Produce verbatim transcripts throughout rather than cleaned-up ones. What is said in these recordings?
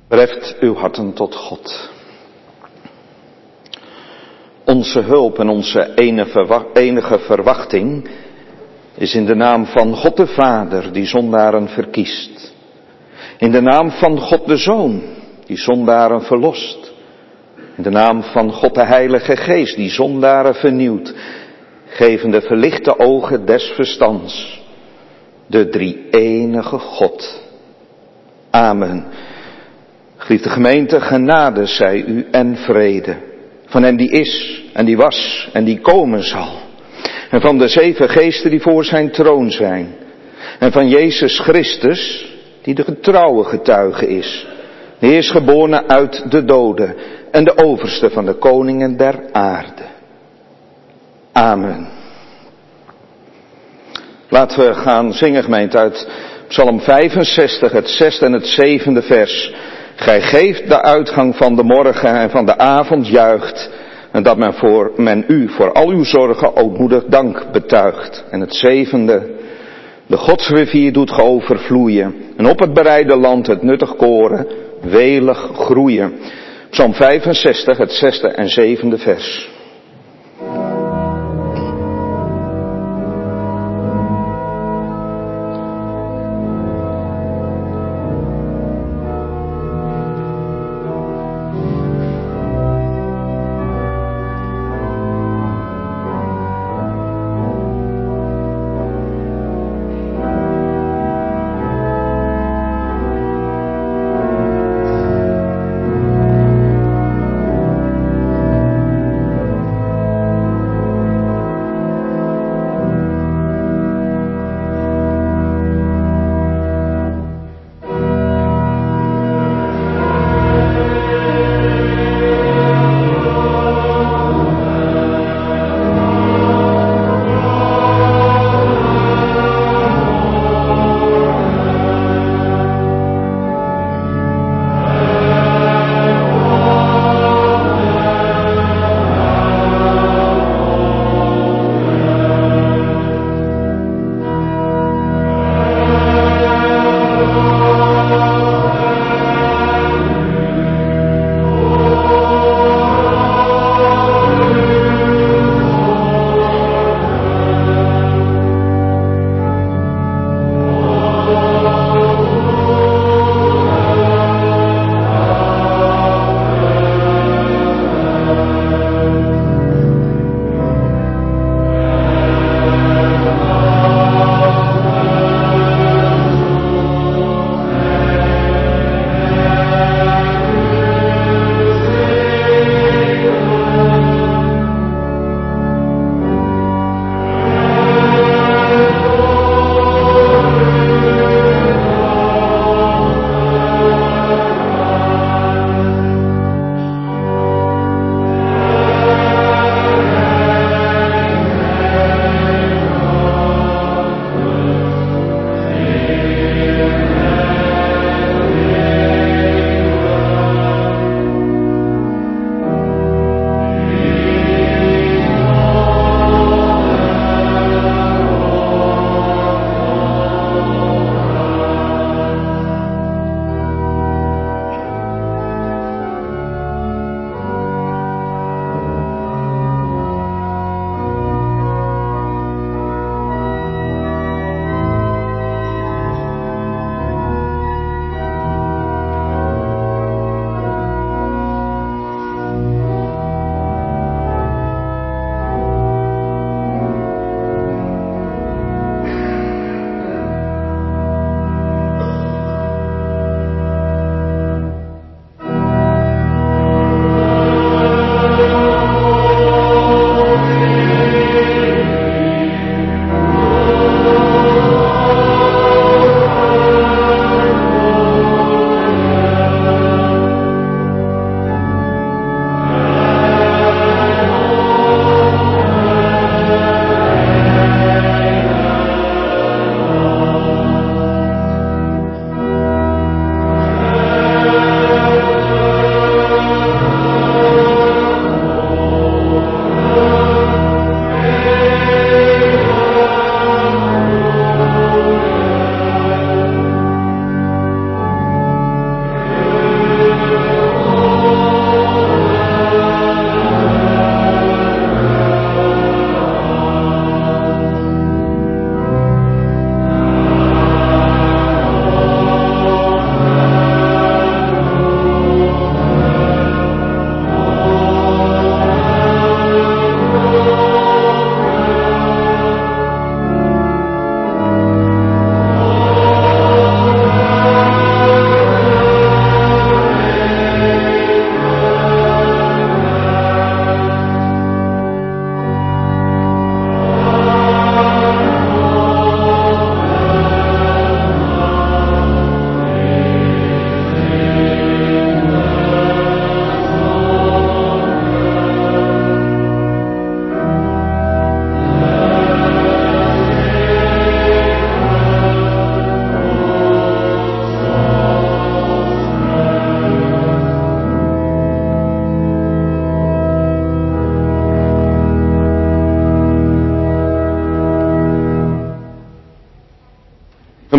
Reft uw harten tot God. Onze hulp en onze enige verwachting is in de naam van God de Vader, die zondaren verkiest. In de naam van God de Zoon, die zondaren verlost. In de naam van God de Heilige Geest, die zondaren vernieuwt, gevende verlichte ogen des verstands. De drie-enige God. Amen. Geliefde gemeente, genade zij u en vrede. Van hem die is en die was en die komen zal. En van de zeven geesten die voor zijn troon zijn. En van Jezus Christus, die de getrouwe getuige is. De eerstgeborene uit de doden en de overste van de koningen der aarde. Amen. Laten we gaan zingen, gemeente, uit Psalm vijfenzestig, het zesde en het zevende vers. Gij geeft de uitgang van de morgen en van de avond juicht. En dat men, voor, men u voor al uw zorgen ootmoedig dank betuigt. En het zevende. De godsrivier doet ge overvloeien. En op het bereide land het nuttig koren welig groeien. Psalm vijfenzestig, het zesde en zevende vers.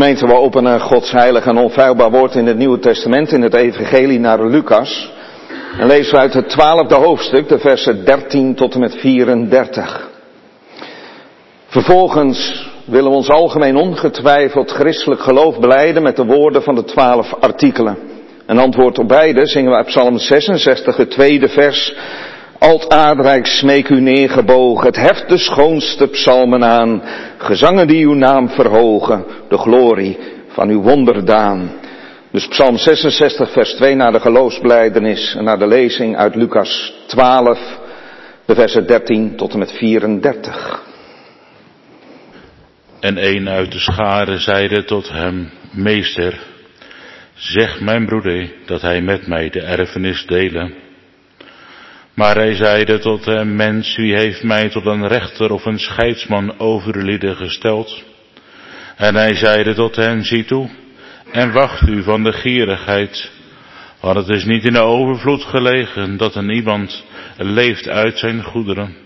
Gemeente, we openen Gods heilig en onfeilbaar woord in het Nieuwe Testament, in het Evangelie naar Lucas. En lezen we uit het twaalfde hoofdstuk, de versen dertien tot en met vierendertig. Vervolgens willen we ons algemeen ongetwijfeld christelijk geloof belijden met de woorden van de twaalf artikelen. Een antwoord op beide zingen we uit Psalm zesenzestig, het tweede vers. Altaardrijk smeek u neergebogen, het heft de schoonste psalmen aan, gezangen die uw naam verhogen, de glorie van uw wonderdaan. Dus Psalm zesenzestig vers twee naar de geloofsbelijdenis en naar de lezing uit Lucas twaalf, de versen dertien tot en met vierendertig. En een uit de schare zeide tot hem, meester, zeg mijn broeder dat hij met mij de erfenis dele. Maar hij zeide tot hem, mens, wie heeft mij tot een rechter of een scheidsman over de lieden gesteld? En hij zeide tot hen, zie toe, en wacht u van de gierigheid, want het is niet in de overvloed gelegen dat een iemand leeft uit zijn goederen.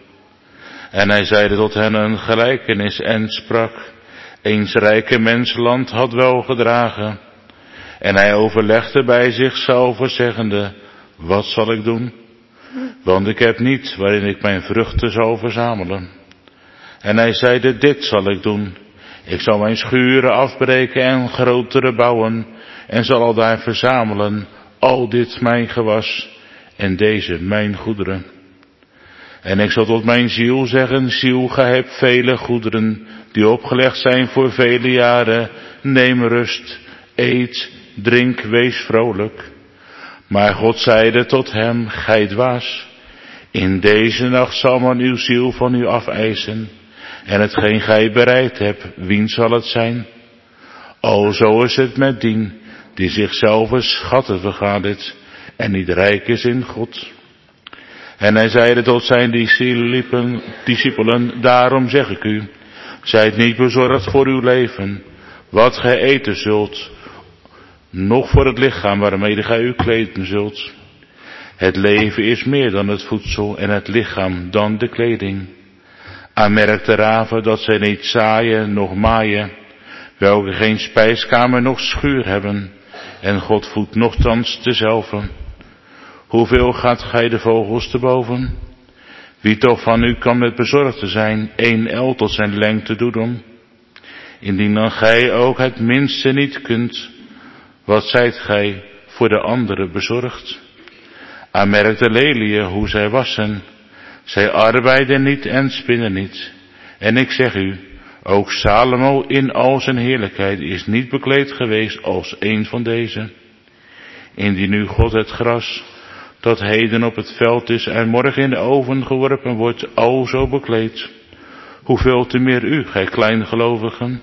En hij zeide tot hen een gelijkenis en sprak, eens rijke mens land had wel gedragen. En hij overlegde bij zichzelf zeggende, wat zal ik doen? Want ik heb niet waarin ik mijn vruchten zal verzamelen. En hij zeide, dit zal ik doen. Ik zal mijn schuren afbreken en grotere bouwen, en zal al daar verzamelen al dit mijn gewas, en deze mijn goederen. En ik zal tot mijn ziel zeggen, ziel, gij hebt vele goederen, die opgelegd zijn voor vele jaren. Neem rust, eet, drink, wees vrolijk. Maar God zeide tot hem, gij dwaas, in deze nacht zal men uw ziel van u afeisen, en hetgeen gij bereid hebt, wien zal het zijn? O, zo is het met dien, die zichzelf schatten vergadert, en niet rijk is in God. En hij zeide tot zijn discipelen, daarom zeg ik u, zijt niet bezorgd voor uw leven, wat gij eten zult, noch voor het lichaam waarmede gij u kleden zult. Het leven is meer dan het voedsel en het lichaam dan de kleding. Aanmerk de raven dat zij niet zaaien noch maaien, welke geen spijskamer noch schuur hebben, en God voedt nochtans dezelfde. Hoeveel gaat gij de vogels te boven? Wie toch van u kan met bezorgd zijn één el tot zijn lengte doen? Indien dan gij ook het minste niet kunt, wat zijt gij voor de anderen bezorgd? Aanmerk de leliën hoe zij wassen. Zij arbeiden niet en spinnen niet. En ik zeg u, ook Salomo in al zijn heerlijkheid is niet bekleed geweest als een van deze. Indien nu God het gras, dat heden op het veld is en morgen in de oven geworpen wordt, al zo bekleed, hoeveel te meer u, gij kleingelovigen?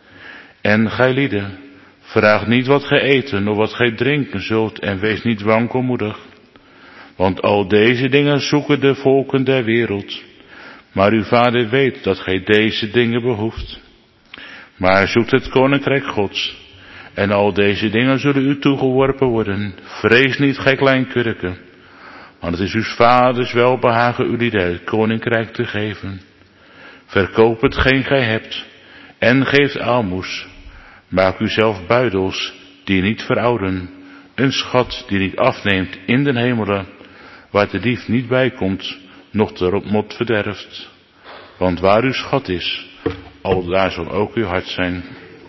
En gij lieden, vraag niet wat gij eten of wat gij drinken zult, en wees niet wankelmoedig. Want al deze dingen zoeken de volken der wereld, maar uw Vader weet dat gij deze dingen behoeft. Maar zoekt het koninkrijk Gods, en al deze dingen zullen u toegeworpen worden. Vrees niet, gij klein kurken, want het is uw Vaders welbehagen u het koninkrijk te geven. Verkoop hetgeen gij hebt, en geeft aalmoes. Maak u zelf buidels, die niet verouden, een schat die niet afneemt in den hemelen, waar de dief niet bij komt, noch de mot verderft. Want waar uw schat is, al daar zal ook uw hart zijn.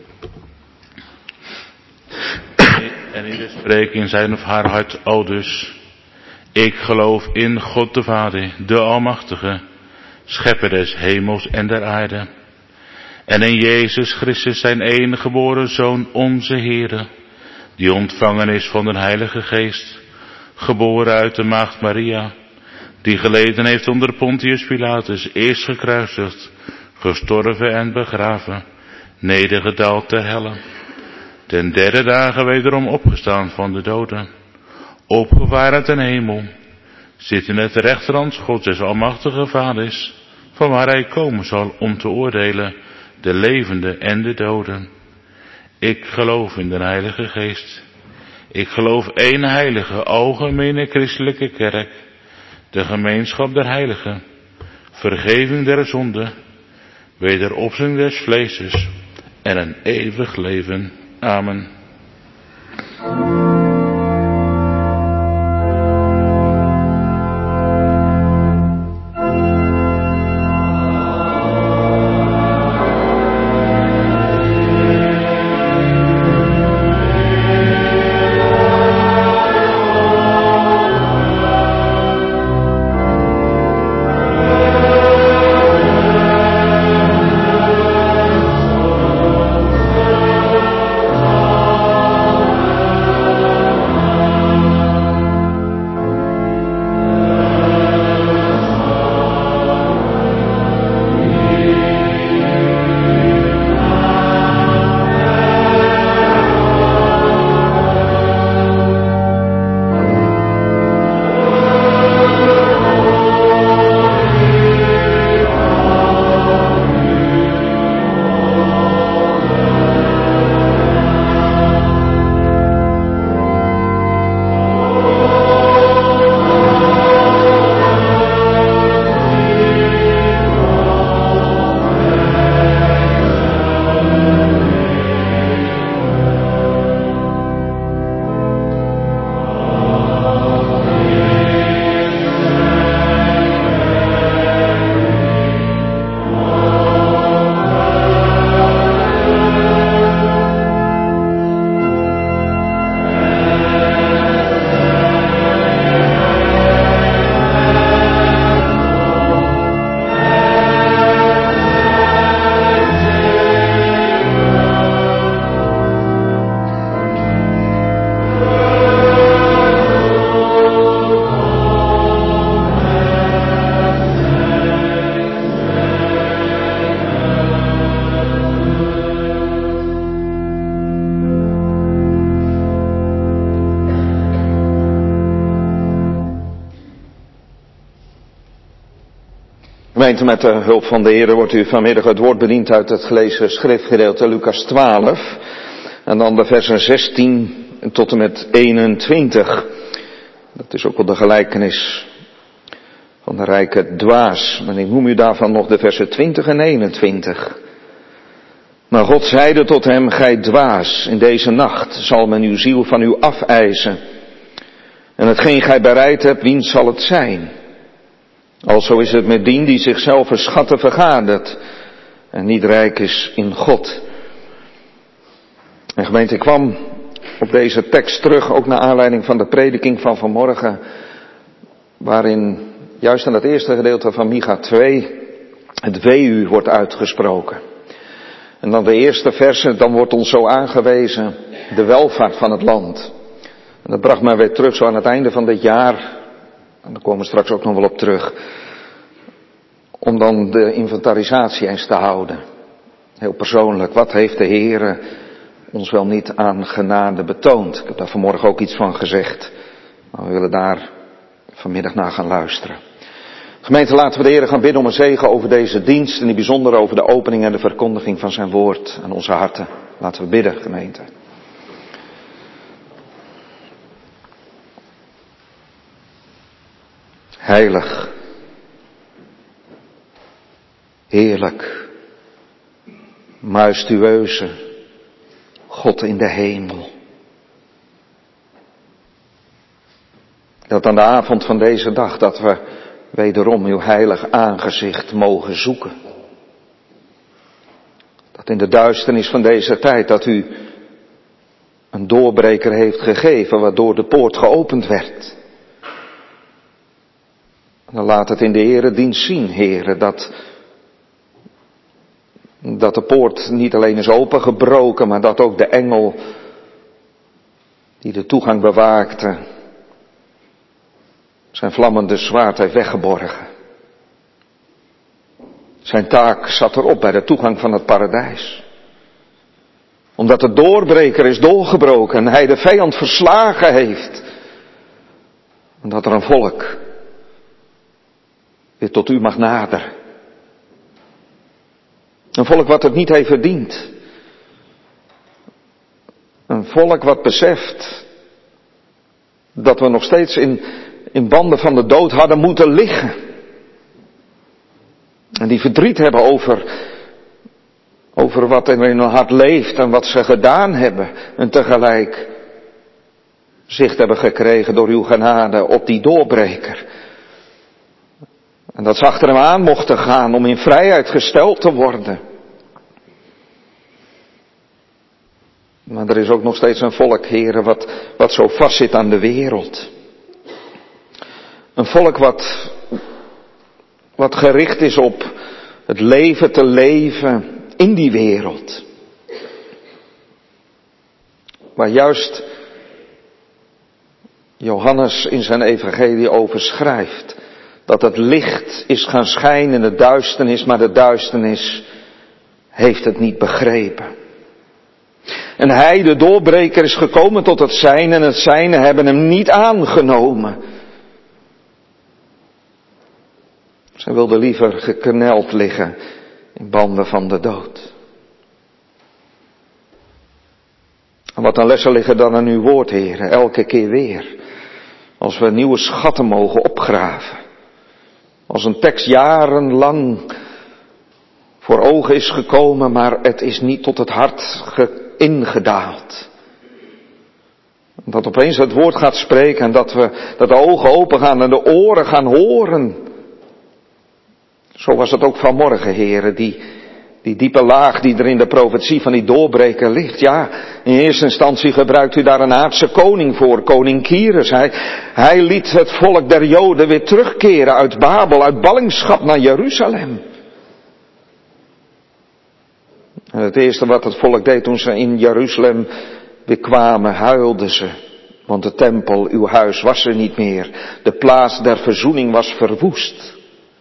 En ieder spreekt in zijn of haar hart aldus, ik geloof in God de Vader, de Almachtige, schepper des hemels en der aarde. En in Jezus Christus zijn enige geboren Zoon, onze Heere, die ontvangen is van de Heilige Geest, geboren uit de maagd Maria, die geleden heeft onder Pontius Pilatus, eerst gekruisigd, gestorven en begraven, nedergedaald ter helle, ten derde dagen wederom opgestaan van de doden, opgevaren ten hemel, zit in het rechterhand Gods des almachtige Vaders, van waar hij komen zal om te oordelen de levenden en de doden. Ik geloof in de Heilige Geest. Ik geloof één heilige, algemene christelijke kerk, de gemeenschap der heiligen, vergeving der zonden, wederopstanding des vleeses en een eeuwig leven. Amen. Gemeente, met de hulp van de Heer wordt u vanmiddag het woord bediend uit het gelezen schriftgedeelte Lucas twaalf. En dan de versen zestien tot en met eenentwintig. Dat is ook wel de gelijkenis van de rijke dwaas. Maar ik noem u daarvan nog de versen twintig en eenentwintig. Maar God zeide tot hem, gij dwaas, in deze nacht zal men uw ziel van u afeisen. En hetgeen gij bereid hebt, wiens zal het zijn? Alzo is het met dien die zichzelf een schatten vergadert en niet rijk is in God. En gemeente, ik kwam op deze tekst terug, ook naar aanleiding van de prediking van vanmorgen, waarin juist in het eerste gedeelte van Micha twee het wee u wordt uitgesproken. En dan de eerste verse, dan wordt ons zo aangewezen de welvaart van het land. En dat bracht mij weer terug zo aan het einde van dit jaar. En daar komen we straks ook nog wel op terug. Om dan de inventarisatie eens te houden. Heel persoonlijk, wat heeft de Heere ons wel niet aan genade betoond? Ik heb daar vanmorgen ook iets van gezegd. Maar we willen daar vanmiddag naar gaan luisteren. Gemeente, laten we de Heere gaan bidden om een zegen over deze dienst. En in het bijzonder over de opening en de verkondiging van zijn woord aan onze harten. Laten we bidden, gemeente. Heilig, heerlijk, majestueuze God in de hemel. Dat aan de avond van deze dag, dat we wederom uw heilig aangezicht mogen zoeken. Dat in de duisternis van deze tijd, dat u een doorbreker heeft gegeven, waardoor de poort geopend werd. Dan laat het in de eredienst zien, Heere, dat, dat de poort niet alleen is opengebroken, maar dat ook de engel die de toegang bewaakte, zijn vlammende zwaard heeft weggeborgen. Zijn taak zat erop bij de toegang van het paradijs. Omdat de doorbreker is doorgebroken en hij de vijand verslagen heeft. En dat er een volk weer tot u mag naderen. Een volk wat het niet heeft verdiend. Een volk wat beseft dat we nog steeds in, in banden van de dood hadden moeten liggen. En die verdriet hebben over, over wat er in hun hart leeft en wat ze gedaan hebben. En tegelijk zicht hebben gekregen door uw genade op die doorbreker. En dat ze achter hem aan mochten gaan om in vrijheid gesteld te worden. Maar er is ook nog steeds een volk, heren, wat, wat zo vast zit aan de wereld. Een volk wat, wat gericht is op het leven te leven in die wereld. Waar juist Johannes in zijn evangelie over schrijft. Dat het licht is gaan schijnen in de duisternis, maar de duisternis heeft het niet begrepen. En hij, de doorbreker, is gekomen tot het zijne en het zijne hebben hem niet aangenomen. Zij wilde liever gekneld liggen in banden van de dood. En wat een lessen liggen dan aan uw woord, heren, elke keer weer. Als we nieuwe schatten mogen opgraven. Als een tekst jarenlang voor ogen is gekomen, maar het is niet tot het hart ingedaald. Dat opeens het woord gaat spreken en dat we dat de ogen open gaan en de oren gaan horen. Zo was het ook vanmorgen, heren, die, die diepe laag die er in de profetie van die doorbreker ligt. Ja, in eerste instantie gebruikt u daar een aardse koning voor, koning Kyrus. Hij, hij liet het volk der Joden weer terugkeren uit Babel, uit ballingschap naar Jeruzalem. En het eerste wat het volk deed toen ze in Jeruzalem weer kwamen, huilden ze. Want de tempel, uw huis, was er niet meer. De plaats der verzoening was verwoest.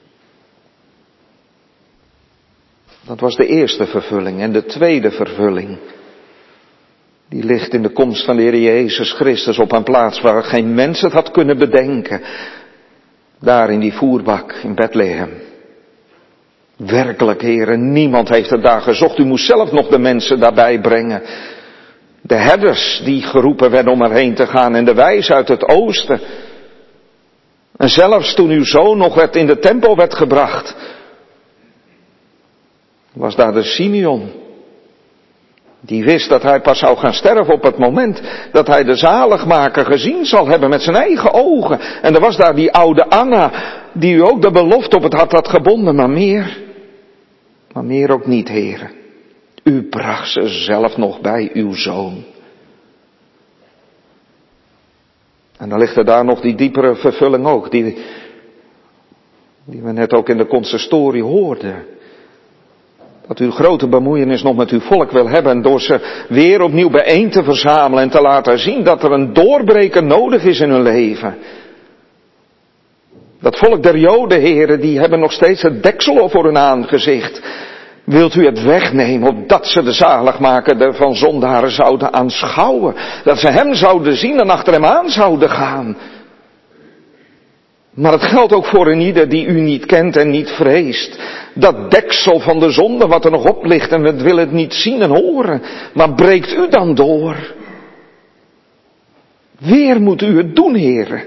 Dat was de eerste vervulling. En de tweede vervulling, die ligt in de komst van de Heer Jezus Christus op een plaats waar geen mens het had kunnen bedenken. Daar in die voerbak in Bethlehem. Werkelijk, heren, niemand heeft het daar gezocht. U moest zelf nog de mensen daarbij brengen. De herders die geroepen werden om erheen te gaan en de wijs uit het oosten. En zelfs toen uw zoon nog werd in de tempel werd gebracht, was daar de Simeon. Die wist dat hij pas zou gaan sterven op het moment dat hij de zaligmaker gezien zal hebben met zijn eigen ogen. En er was daar die oude Anna, die u ook de belofte op het hart had gebonden, maar meer, maar meer ook niet, heren. U bracht ze zelf nog bij uw zoon. En dan ligt er daar nog die diepere vervulling ook, die, die we net ook in de consistorie hoorden. Dat u grote bemoeienis nog met uw volk wil hebben door ze weer opnieuw bijeen te verzamelen en te laten zien dat er een doorbreker nodig is in hun leven. Dat volk der Joden, heren, die hebben nog steeds het deksel voor hun aangezicht. Wilt u het wegnemen, opdat ze de zaligmaker van zondaren zouden aanschouwen. Dat ze hem zouden zien en achter hem aan zouden gaan. Maar het geldt ook voor een ieder die u niet kent en niet vreest. Dat deksel van de zonde wat er nog op ligt en we willen het niet zien en horen. Maar breekt u dan door? Weer moet u het doen, heren.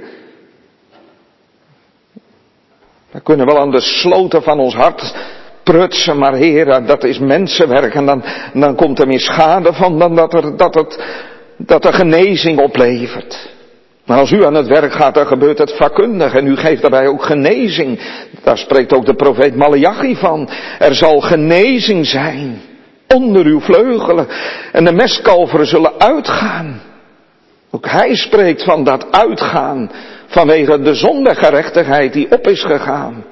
We kunnen wel aan de sloten van ons hart prutsen, maar heren, dat is mensenwerk. En dan, dan komt er meer schade van dan dat er, dat het, dat er genezing oplevert. Maar als u aan het werk gaat, dan gebeurt het vakkundig en u geeft daarbij ook genezing. Daar spreekt ook de profeet Maleachi van. Er zal genezing zijn onder uw vleugelen en de mestkalveren zullen uitgaan. Ook hij spreekt van dat uitgaan vanwege de zondegerechtigheid die op is gegaan.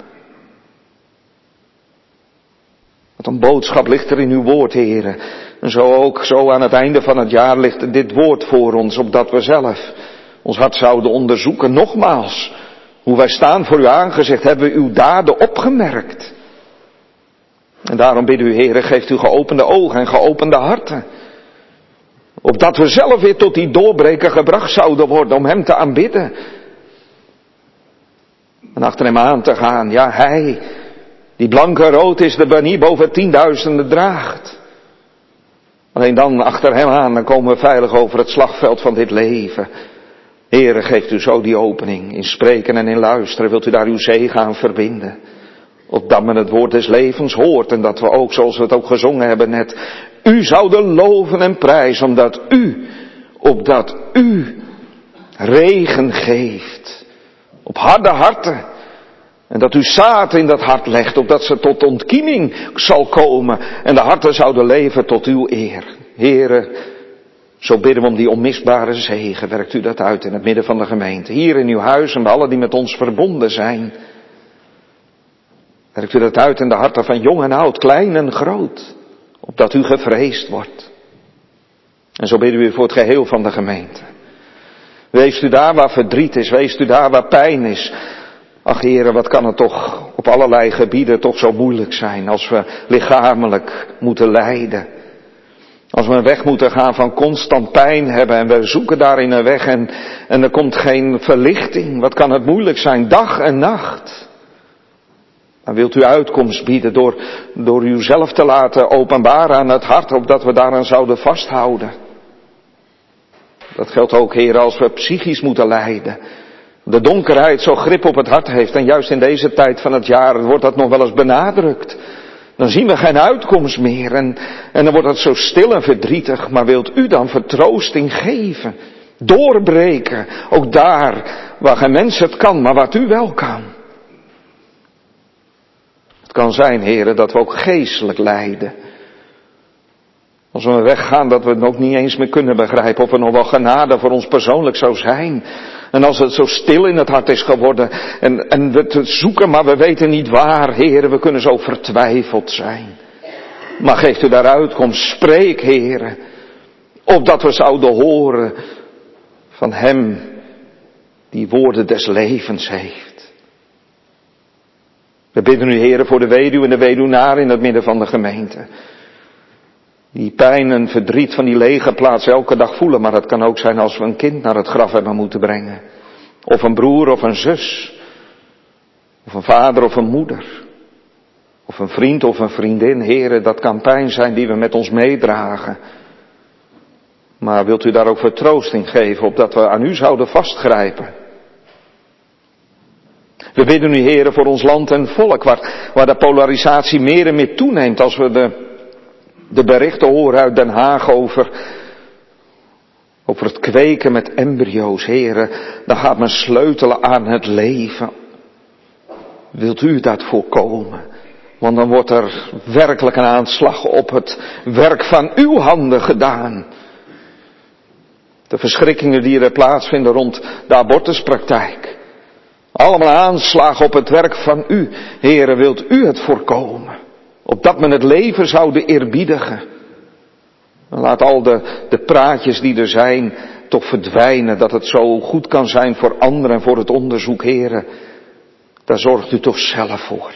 Wat een boodschap ligt er in uw woord, heren. En zo ook, zo aan het einde van het jaar ligt dit woord voor ons, opdat we zelf ons hart zouden onderzoeken. Nogmaals, hoe wij staan voor uw aangezicht, hebben we uw daden opgemerkt. En daarom bidden u, heren, geeft u geopende ogen en geopende harten. Opdat we zelf weer tot die doorbreker gebracht zouden worden om hem te aanbidden. En achter hem aan te gaan, ja, hij, die blanke rood is, de banie boven tienduizenden draagt. Alleen dan achter hem aan, dan komen we veilig over het slagveld van dit leven. Heere, geeft u zo die opening in spreken en in luisteren. Wilt u daar uw zegen aan verbinden? Opdat men het woord des levens hoort en dat we ook, zoals we het ook gezongen hebben net, u zouden loven en prijzen, omdat u, opdat u regen geeft op harde harten. En dat u zaad in dat hart legt, opdat ze tot ontkieming zal komen en de harten zouden leven tot uw eer. Here, zo bidden we om die onmisbare zegen. Werkt u dat uit in het midden van de gemeente. Hier in uw huis en bij allen die met ons verbonden zijn. Werkt u dat uit in de harten van jong en oud, klein en groot. Opdat u gevreesd wordt. En zo bidden we u voor het geheel van de gemeente. Wees u daar waar verdriet is, wees u daar waar pijn is. Ach heren, wat kan het toch op allerlei gebieden toch zo moeilijk zijn als we lichamelijk moeten lijden. Als we een weg moeten gaan van constant pijn hebben en we zoeken daarin een weg en, en er komt geen verlichting. Wat kan het moeilijk zijn, dag en nacht. Dan wilt u uitkomst bieden door, door uzelf te laten openbaren aan het hart, opdat we daaraan zouden vasthouden. Dat geldt ook, heren, als we psychisch moeten lijden. De donkerheid zo grip op het hart heeft en juist in deze tijd van het jaar wordt dat nog wel eens benadrukt. Dan zien we geen uitkomst meer en, en dan wordt het zo stil en verdrietig. Maar wilt u dan vertroosting geven, doorbreken, ook daar waar geen mens het kan, maar wat u wel kan. Het kan zijn, heren, dat we ook geestelijk lijden. Als we weggaan dat we het ook niet eens meer kunnen begrijpen of er nog wel genade voor ons persoonlijk zou zijn. En als het zo stil in het hart is geworden en, en we het zoeken maar we weten niet waar, heren, we kunnen zo vertwijfeld zijn. Maar geeft u daar uitkomst, spreek, heren, opdat we zouden horen van hem die woorden des levens heeft. We bidden u, heren, voor de weduwe en de weduwnaar in het midden van de gemeente. Die pijn en verdriet van die lege plaats elke dag voelen. Maar het kan ook zijn als we een kind naar het graf hebben moeten brengen. Of een broer of een zus. Of een vader of een moeder. Of een vriend of een vriendin. Heren, dat kan pijn zijn die we met ons meedragen. Maar wilt u daar ook vertroosting geven, opdat we aan u zouden vastgrijpen. We bidden u, heren, voor ons land en volk, waar, waar de polarisatie meer en meer toeneemt als we de... De berichten horen uit Den Haag over, over het kweken met embryo's, heren. Dan gaat men sleutelen aan het leven. Wilt u dat voorkomen? Want dan wordt er werkelijk een aanslag op het werk van uw handen gedaan. De verschrikkingen die er plaatsvinden rond de abortuspraktijk. Allemaal aanslagen op het werk van u. Heren, wilt u het voorkomen? Opdat men het leven zou eerbiedigen. Laat al de, de praatjes die er zijn toch verdwijnen. Dat het zo goed kan zijn voor anderen en voor het onderzoek, heren. Daar zorgt u toch zelf voor.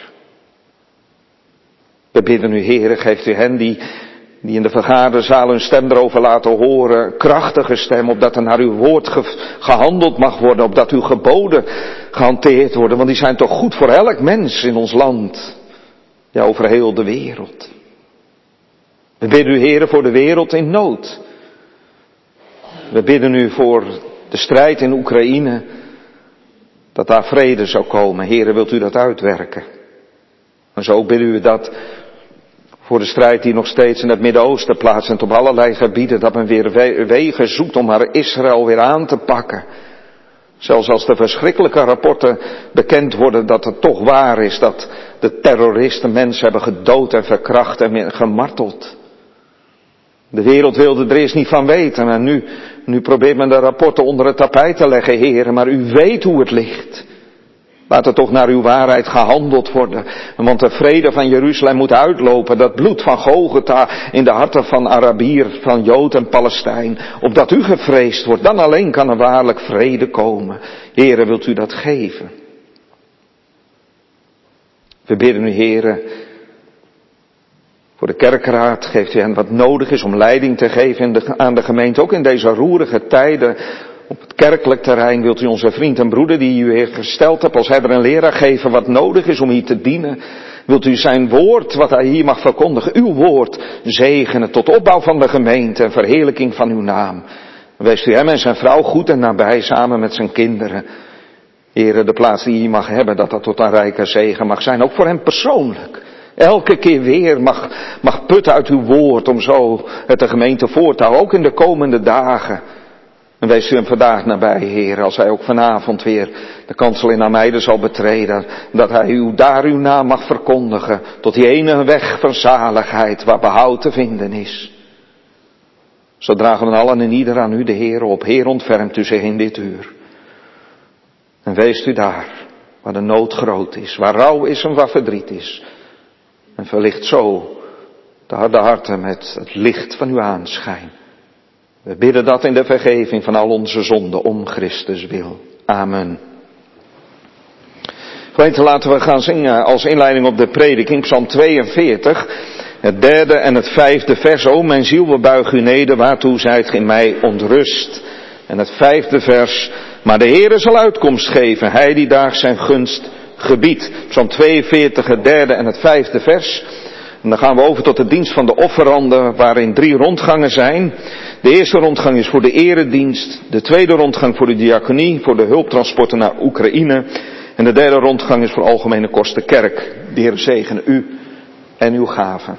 We bidden u, heren, geeft u hen die, die in de vergaderzaal hun stem erover laten horen. Krachtige stem, opdat er naar uw woord ge, gehandeld mag worden. Opdat uw geboden gehanteerd worden. Want die zijn toch goed voor elk mens in ons land. Ja, over heel de wereld. We bidden u, heren, voor de wereld in nood. We bidden u voor de strijd in Oekraïne. Dat daar vrede zou komen. Heren, wilt u dat uitwerken? En zo bidden u dat voor de strijd die nog steeds in het Midden-Oosten plaatsvindt. Op allerlei gebieden. Dat men weer wegen zoekt om haar Israël weer aan te pakken. Zelfs als de verschrikkelijke rapporten bekend worden dat het toch waar is dat de terroristen mensen hebben gedood en verkracht en gemarteld. De wereld wilde er eerst niet van weten en nu, nu probeert men de rapporten onder het tapijt te leggen, heren, maar u weet hoe het ligt. Laat er toch naar uw waarheid gehandeld worden, want de vrede van Jeruzalem moet uitlopen, dat bloed van Golgotha in de harten van Arabier, van Jood en Palestijn, opdat u gevreesd wordt, dan alleen kan er waarlijk vrede komen. Heren, wilt u dat geven? We bidden u, heren, voor de kerkraad, geeft u hen wat nodig is om leiding te geven in de, aan de gemeente, ook in deze roerige tijden. Op het kerkelijk terrein wilt u onze vriend en broeder die u heeft gesteld hebt als herder en leraar geven wat nodig is om hier te dienen. Wilt u zijn woord, wat hij hier mag verkondigen, uw woord zegenen tot opbouw van de gemeente en verheerlijking van uw naam. Wees u hem en zijn vrouw goed en nabij samen met zijn kinderen. Heere, de plaats die hij mag hebben, dat dat tot een rijke zegen mag zijn. Ook voor hem persoonlijk. Elke keer weer mag, mag putten uit uw woord om zo het de gemeente voor te houden. Ook in de komende dagen. En wees u hem vandaag nabij, Heer, als hij ook vanavond weer de kansel in Ameide zal betreden. Dat hij u daar uw naam mag verkondigen. Tot die ene weg van zaligheid waar behoud te vinden is. Zo dragen we allen en ieder aan u de Heer op. Heer, ontfermt u zich in dit uur. En wees u daar, waar de nood groot is, waar rouw is en waar verdriet is. En verlicht zo de harde harten met het licht van uw aanschijn. We bidden dat in de vergeving van al onze zonden om Christus wil. Amen. Gemeente, laten we gaan zingen als inleiding op de prediking, Psalm tweeënveertig, het derde en het vijfde vers. O mijn ziel, we buigen u neder, waartoe zijt ge in mij ontrust. En het vijfde vers, maar de Heere zal uitkomst geven, hij die daags zijn gunst gebiedt. Psalm tweeënveertig, het derde en het vijfde vers. En dan gaan we over tot de dienst van de offeranden, waarin drie rondgangen zijn. De eerste rondgang is voor de eredienst, de tweede rondgang voor de diaconie, voor de hulptransporten naar Oekraïne. En de derde rondgang is voor algemene kosten kerk. De Heer zegene u en uw gaven.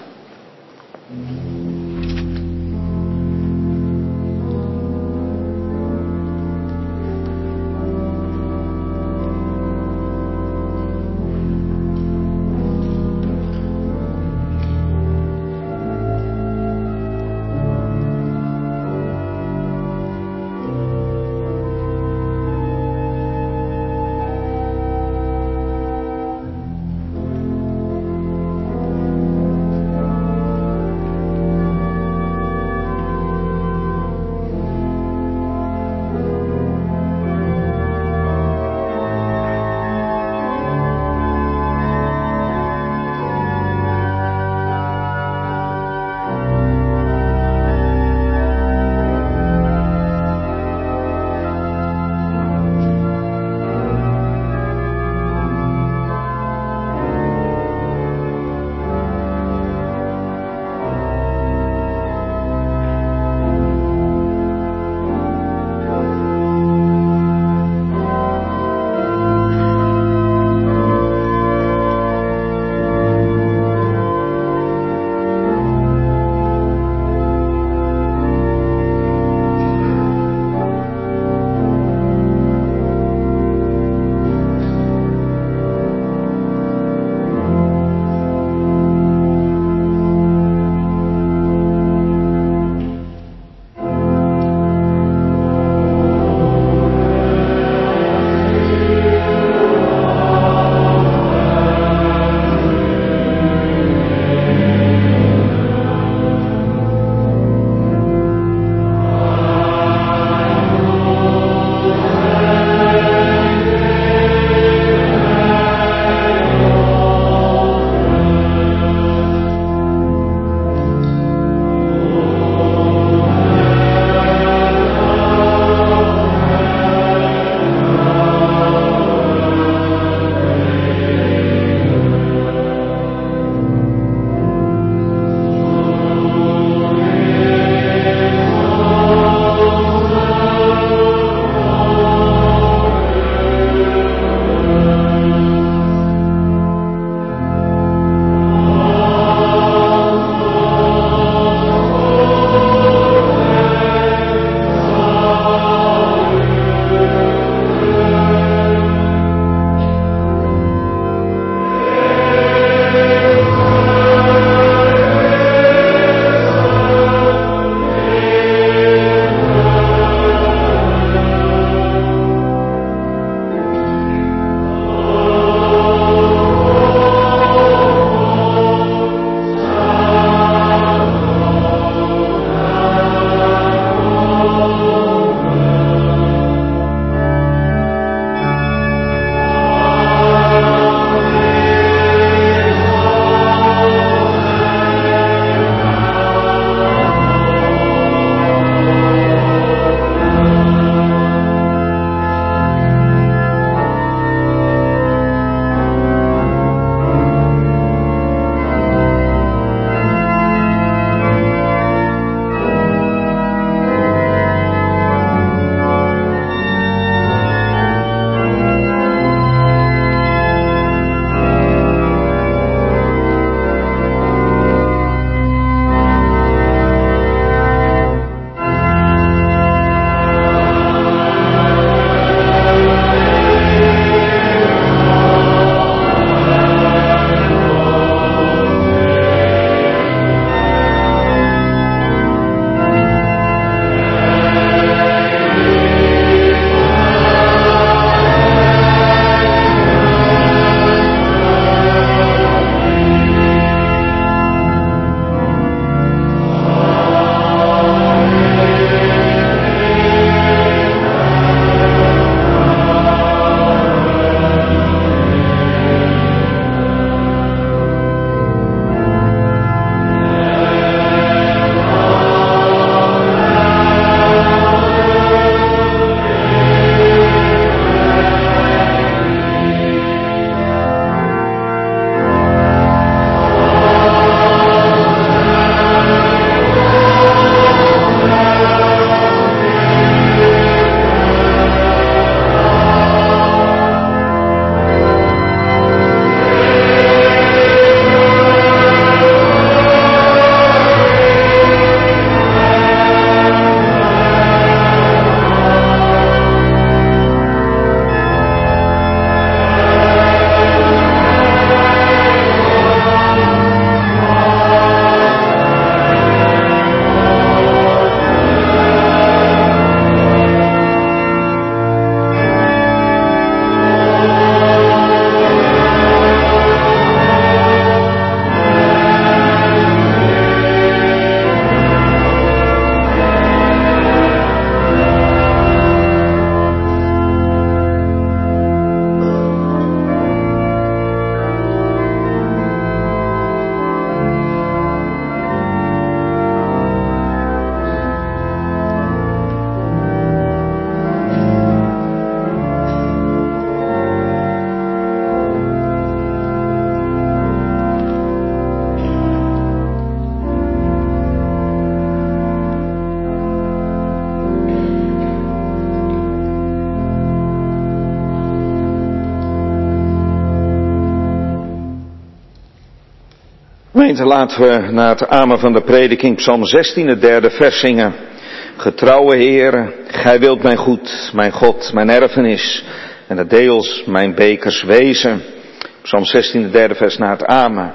Gemeente, laten we na het amen van de prediking Psalm zestien, het derde vers zingen. Getrouwe Heere, Gij wilt mijn goed, mijn God, mijn erfenis en het deels mijn bekers wezen. Psalm zestien, het derde vers na het amen.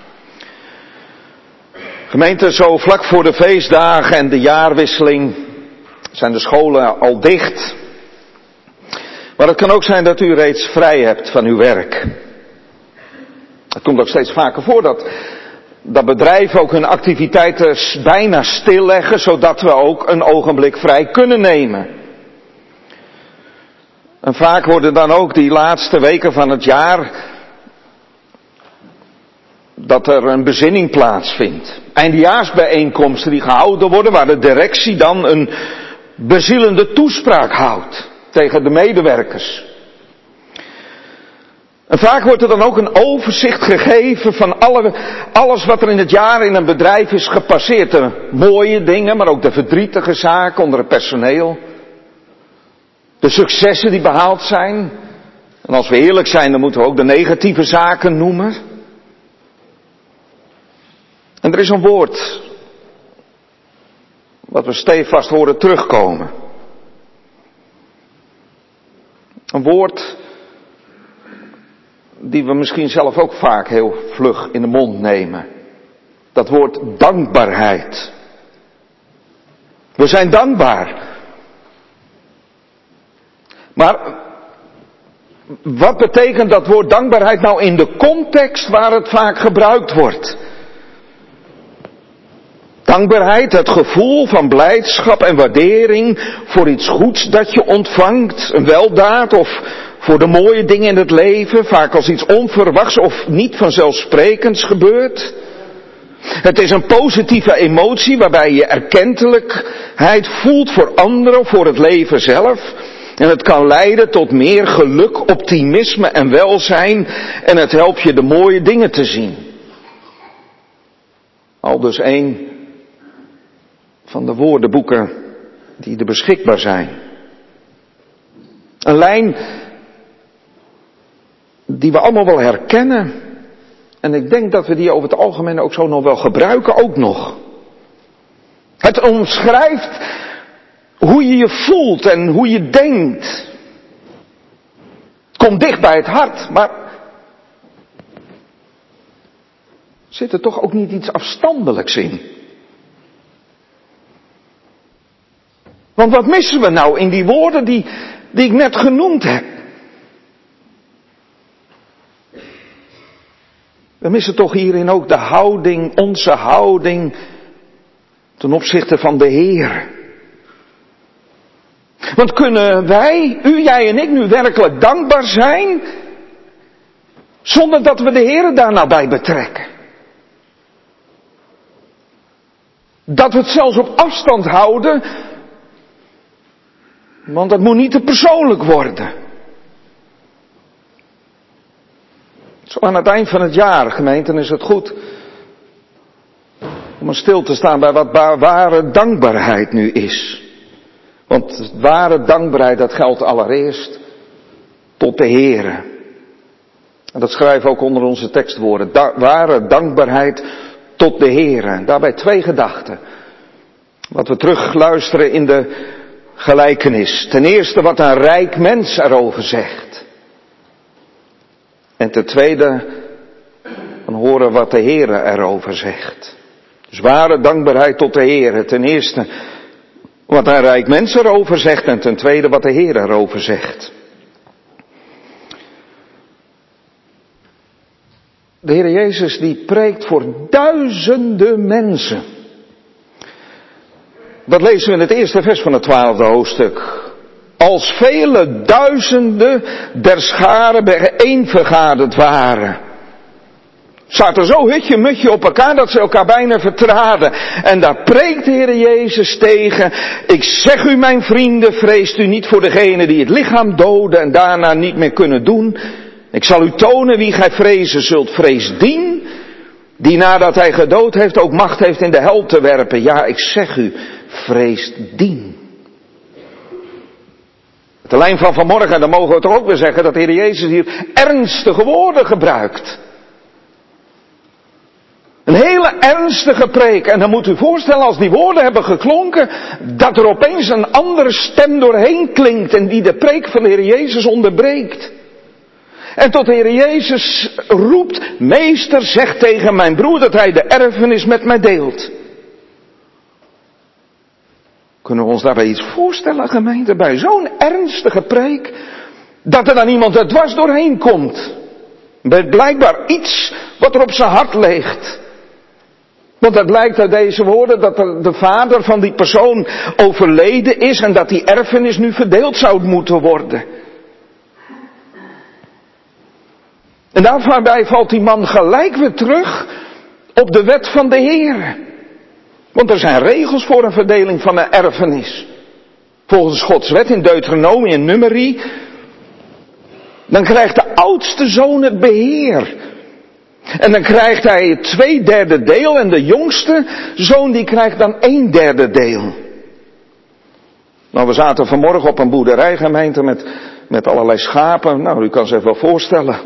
Gemeente, zo vlak voor de feestdagen en de jaarwisseling zijn de scholen al dicht. Maar het kan ook zijn dat u reeds vrij hebt van uw werk. Het komt ook steeds vaker voor dat, dat bedrijven ook hun activiteiten bijna stilleggen, zodat we ook een ogenblik vrij kunnen nemen. En vaak worden dan ook die laatste weken van het jaar dat er een bezinning plaatsvindt. Eindejaarsbijeenkomsten die gehouden worden, waar de directie dan een bezielende toespraak houdt tegen de medewerkers. En vaak wordt er dan ook een overzicht gegeven van alle, alles wat er in het jaar in een bedrijf is gepasseerd. De mooie dingen, maar ook de verdrietige zaken onder het personeel. De successen die behaald zijn. En als we eerlijk zijn, dan moeten we ook de negatieve zaken noemen. En er is een woord wat we stevast horen terugkomen. Een woord die we misschien zelf ook vaak heel vlug in de mond nemen. Dat woord dankbaarheid. We zijn dankbaar. Maar wat betekent dat woord dankbaarheid nou in de context waar het vaak gebruikt wordt? Dankbaarheid, het gevoel van blijdschap en waardering voor iets goeds dat je ontvangt, een weldaad of voor de mooie dingen in het leven, vaak als iets onverwachts of niet vanzelfsprekends gebeurt. Het is een positieve emotie waarbij je erkentelijkheid voelt voor anderen, voor het leven zelf. En het kan leiden tot meer geluk, optimisme en welzijn. En het helpt je de mooie dingen te zien. Al dus één van de woordenboeken die er beschikbaar zijn. Een lijn die we allemaal wel herkennen. En ik denk dat we die over het algemeen ook zo nog wel gebruiken, ook nog. Het omschrijft hoe je je voelt en hoe je denkt. Het komt dicht bij het hart, maar zit er toch ook niet iets afstandelijks in? Want wat missen we nou in die woorden die, die ik net genoemd heb? We missen toch hierin ook de houding, onze houding ten opzichte van de Heer. Want kunnen wij, u, jij en ik, nu werkelijk dankbaar zijn, zonder dat we de Heer daar nou bij betrekken? Dat we het zelfs op afstand houden, want dat moet niet te persoonlijk worden. Zo aan het eind van het jaar, gemeenten, is het goed om eens stil te staan bij wat ware dankbaarheid nu is. Want ware dankbaarheid, dat geldt allereerst tot de Heere. En dat schrijven we ook onder onze tekstwoorden. Da- ware dankbaarheid tot de Heere. Daarbij twee gedachten. Wat we terugluisteren in de gelijkenis. Ten eerste wat een rijk mens erover zegt. En ten tweede, dan horen wat de Heere erover zegt. Dus ware dankbaarheid tot de Heere. Ten eerste wat een rijk mens erover zegt en ten tweede wat de Heer erover zegt. De Heer Jezus die preekt voor duizenden mensen. Dat lezen we in het eerste vers van het twaalfde hoofdstuk. Als vele duizenden der scharen bijeenvergaderd waren. Zaten zo hutje mutje op elkaar dat ze elkaar bijna vertraden. En daar preekt de Heer Jezus tegen. Ik zeg u mijn vrienden, vreest u niet voor degene die het lichaam doden en daarna niet meer kunnen doen. Ik zal u tonen wie gij vrezen zult. Vrees dien, die nadat hij gedood heeft ook macht heeft in de hel te werpen. Ja, ik zeg u, vrees dien. De lijn van vanmorgen, dan mogen we toch ook weer zeggen dat de Heer Jezus hier ernstige woorden gebruikt. Een hele ernstige preek. En dan moet u voorstellen, als die woorden hebben geklonken, dat er opeens een andere stem doorheen klinkt en die de preek van de Heer Jezus onderbreekt. En tot de Heer Jezus roept, meester, zeg tegen mijn broer dat hij de erfenis met mij deelt. Kunnen we ons daarbij iets voorstellen, gemeente, bij zo'n ernstige preek, dat er dan iemand er dwars doorheen komt. Met blijkbaar iets wat er op zijn hart ligt. Want het blijkt uit deze woorden dat de vader van die persoon overleden is en dat die erfenis nu verdeeld zou moeten worden. En daarbij valt die man gelijk weer terug op de wet van de Heer. Want er zijn regels voor een verdeling van een erfenis. Volgens Gods wet in Deuteronomie en Numeri. Dan krijgt de oudste zoon het beheer. En dan krijgt hij het twee derde deel en de jongste zoon die krijgt dan een derde deel. Nou, we zaten vanmorgen op een boerderijgemeente met, met allerlei schapen. Nou, u kan zich wel voorstellen.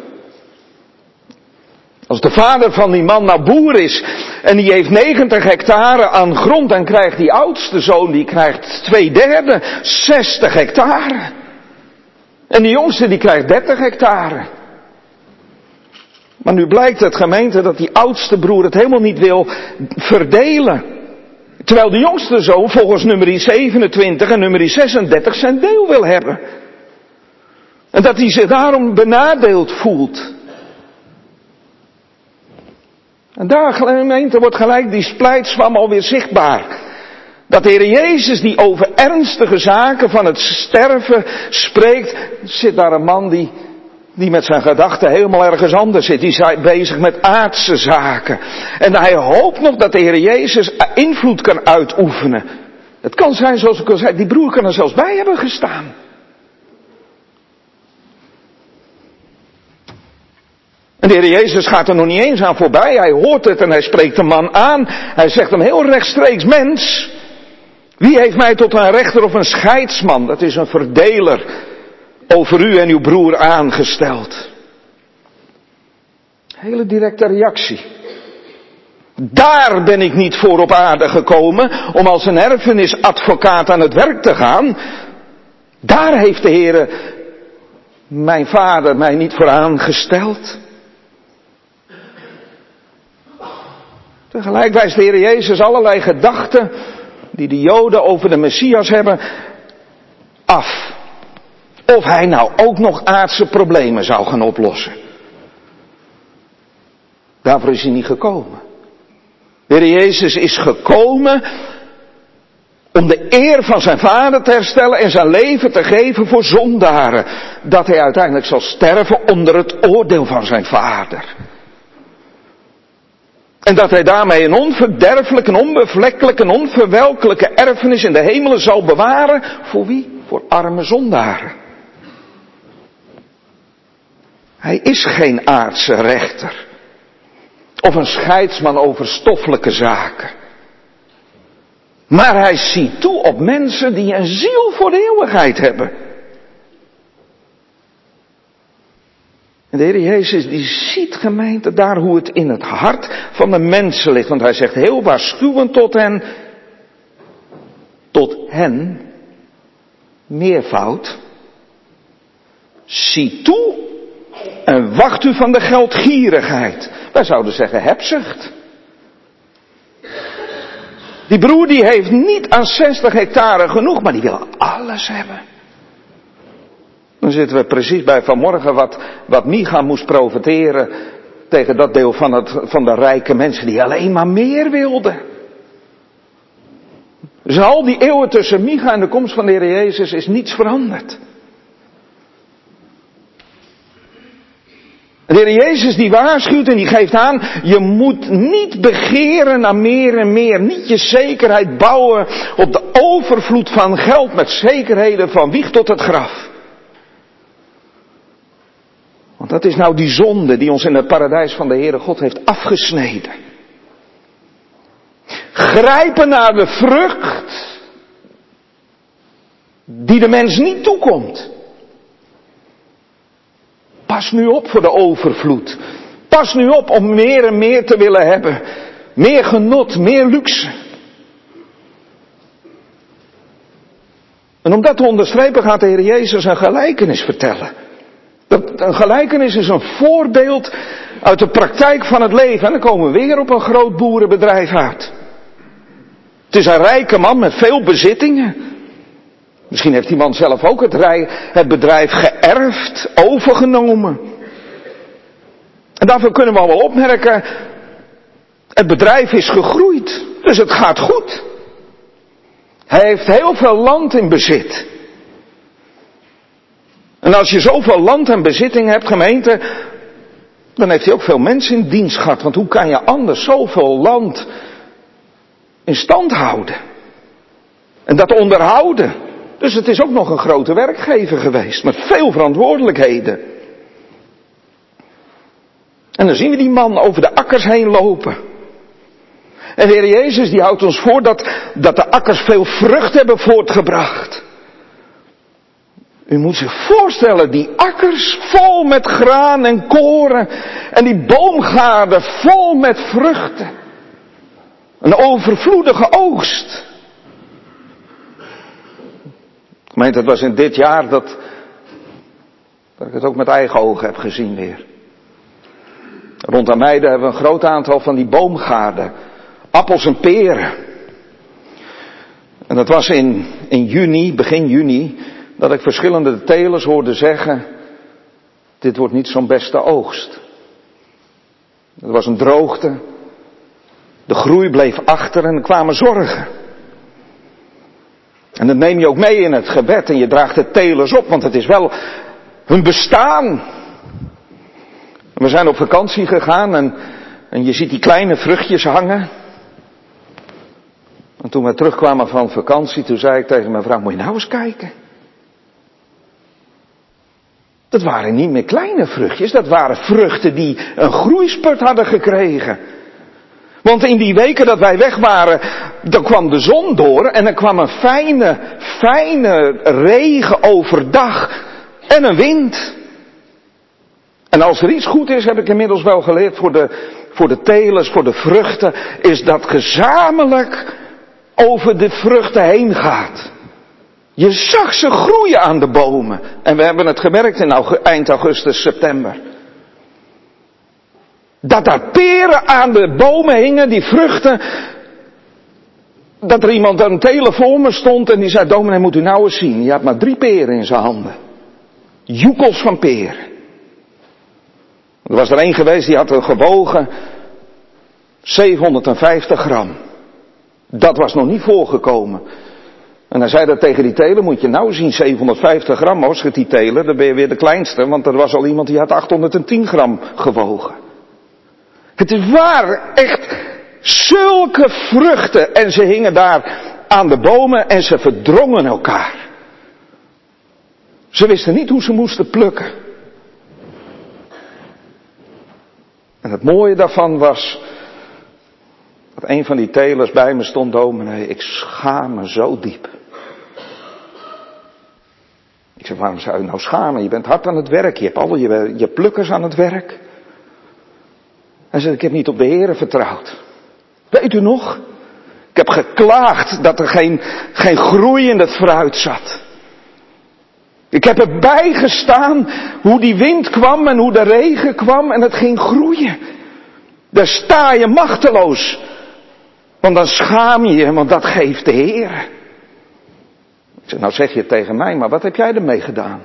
Als de vader van die man nou boer is en die heeft negentig hectare aan grond, dan krijgt die oudste zoon, die krijgt twee derde, zestig hectare. En die jongste die krijgt dertig hectare. Maar nu blijkt het, gemeente, dat die oudste broer het helemaal niet wil verdelen. Terwijl de jongste zoon volgens nummer zevenentwintig en nummer zesendertig zijn deel wil hebben. En dat hij zich daarom benadeeld voelt. En daar, gemeente, wordt gelijk die splijtswam alweer zichtbaar. Dat de Heer Jezus die over ernstige zaken van het sterven spreekt, zit daar een man die, die met zijn gedachten helemaal ergens anders zit. Die is bezig met aardse zaken. En hij hoopt nog dat de Heer Jezus invloed kan uitoefenen. Het kan zijn, zoals ik al zei, die broer kan er zelfs bij hebben gestaan. En de Heer Jezus gaat er nog niet eens aan voorbij. Hij hoort het en hij spreekt de man aan. Hij zegt hem heel rechtstreeks, mens, wie heeft mij tot een rechter of een scheidsman, dat is een verdeler, over u en uw broer aangesteld? Hele directe reactie. Daar ben ik niet voor op aarde gekomen, om als een erfenisadvocaat aan het werk te gaan. Daar heeft de Heer, mijn vader, mij niet voor aangesteld. Tegelijk wijst de Heer Jezus allerlei gedachten die de Joden over de Messias hebben af. Of hij nou ook nog aardse problemen zou gaan oplossen. Daarvoor is hij niet gekomen. De Heer Jezus is gekomen om de eer van zijn vader te herstellen en zijn leven te geven voor zondaren. Dat hij uiteindelijk zal sterven onder het oordeel van zijn vader. En dat hij daarmee een onverderfelijke, een onbevlekkelijke, een onverwelkelijke erfenis in de hemelen zal bewaren. Voor wie? Voor arme zondaren. Hij is geen aardse rechter. Of een scheidsman over stoffelijke zaken. Maar hij ziet toe op mensen die een ziel voor de eeuwigheid hebben. En de Heer Jezus die ziet, gemeente, daar hoe het in het hart van de mensen ligt. Want hij zegt heel waarschuwend tot hen, tot hen, meervoud, zie toe en wacht u van de geldgierigheid. Wij zouden zeggen hebzucht. Die broer die heeft niet aan zestig hectare genoeg, maar die wil alles hebben. Dan zitten we precies bij vanmorgen wat, wat Micha moest profeteren tegen dat deel van, het, van de rijke mensen die alleen maar meer wilden. Dus al die eeuwen tussen Micha en de komst van de Heer Jezus is niets veranderd. De Heer Jezus die waarschuwt en die geeft aan, je moet niet begeren naar meer en meer. Niet je zekerheid bouwen op de overvloed van geld met zekerheden van wieg tot het graf. Want dat is nou die zonde die ons in het paradijs van de Heere God heeft afgesneden. Grijpen naar de vrucht die de mens niet toekomt. Pas nu op voor de overvloed. Pas nu op om meer en meer te willen hebben. meer genot, meer luxe. En om dat te onderstrepen gaat de Heer Jezus een gelijkenis vertellen. Dat, een gelijkenis is een voorbeeld uit de praktijk van het leven. En dan komen we weer op een groot boerenbedrijf uit. Het is een rijke man met veel bezittingen. Misschien heeft die man zelf ook het, rij, het bedrijf geërfd, overgenomen. En daarvoor kunnen we al wel opmerken, het bedrijf is gegroeid. Dus het gaat goed. Hij heeft heel veel land in bezit. En als je zoveel land en bezitting hebt, gemeente, dan heeft hij ook veel mensen in dienst gehad. Want hoe kan je anders zoveel land in stand houden? En dat onderhouden. Dus het is ook nog een grote werkgever geweest, met veel verantwoordelijkheden. En dan zien we die man over de akkers heen lopen. En de Heer Jezus die houdt ons voor dat, dat de akkers veel vrucht hebben voortgebracht. U moet zich voorstellen, die akkers vol met graan en koren. En die boomgaarden vol met vruchten. Een overvloedige oogst. Gemeente, het was in dit jaar dat, dat ik het ook met eigen ogen heb gezien weer. Rond Ameide hebben we een groot aantal van die boomgaarden. Appels en peren. En dat was in, in juni, begin juni, dat ik verschillende telers hoorde zeggen, dit wordt niet zo'n beste oogst. Er was een droogte. De groei bleef achter en er kwamen zorgen. En dat neem je ook mee in het gebed en je draagt de telers op, want het is wel hun bestaan. We zijn op vakantie gegaan en, en je ziet die kleine vruchtjes hangen. En toen we terugkwamen van vakantie, toen zei ik tegen mijn vrouw, moet je nou eens kijken. Dat waren niet meer kleine vruchtjes, dat waren vruchten die een groeispurt hadden gekregen. Want in die weken dat wij weg waren, dan kwam de zon door en er kwam een fijne, fijne regen overdag en een wind. En als er iets goed is, heb ik inmiddels wel geleerd voor de, voor de telers, voor de vruchten, is dat gezamenlijk over de vruchten heen gaat. Je zag ze groeien aan de bomen. En we hebben het gemerkt in eind augustus, september. Dat daar peren aan de bomen hingen, die vruchten. Dat er iemand aan een teler voor me stond en die zei, dominee, moet u nou eens zien. Die had maar drie peren in zijn handen. Joekels van peren. Er was er één geweest die had er gewogen zevenhonderdvijftig gram. Dat was nog niet voorgekomen. En hij zei dat tegen die teler, moet je nou zien, zevenhonderdvijftig gram, hoor, schudt die teler, dan ben je weer de kleinste, want er was al iemand die had achthonderdtien gram gewogen. Het is waar, echt zulke vruchten en ze hingen daar aan de bomen en ze verdrongen elkaar. Ze wisten niet hoe ze moesten plukken. En het mooie daarvan was dat een van die telers bij me stond, dominee, ik schaam me zo diep. Ik zeg, waarom zou je nou schamen? Je bent hard aan het werk, je hebt alle je, je plukkers aan het werk. Hij zei, ik heb niet op de Heere vertrouwd. Weet u nog? Ik heb geklaagd dat er geen, geen groei in het fruit zat. Ik heb erbij gestaan hoe die wind kwam en hoe de regen kwam en het ging groeien. Daar sta je machteloos. Want dan schaam je je, want dat geeft de Heer. Ik zeg, nou zeg je het tegen mij, maar wat heb jij ermee gedaan?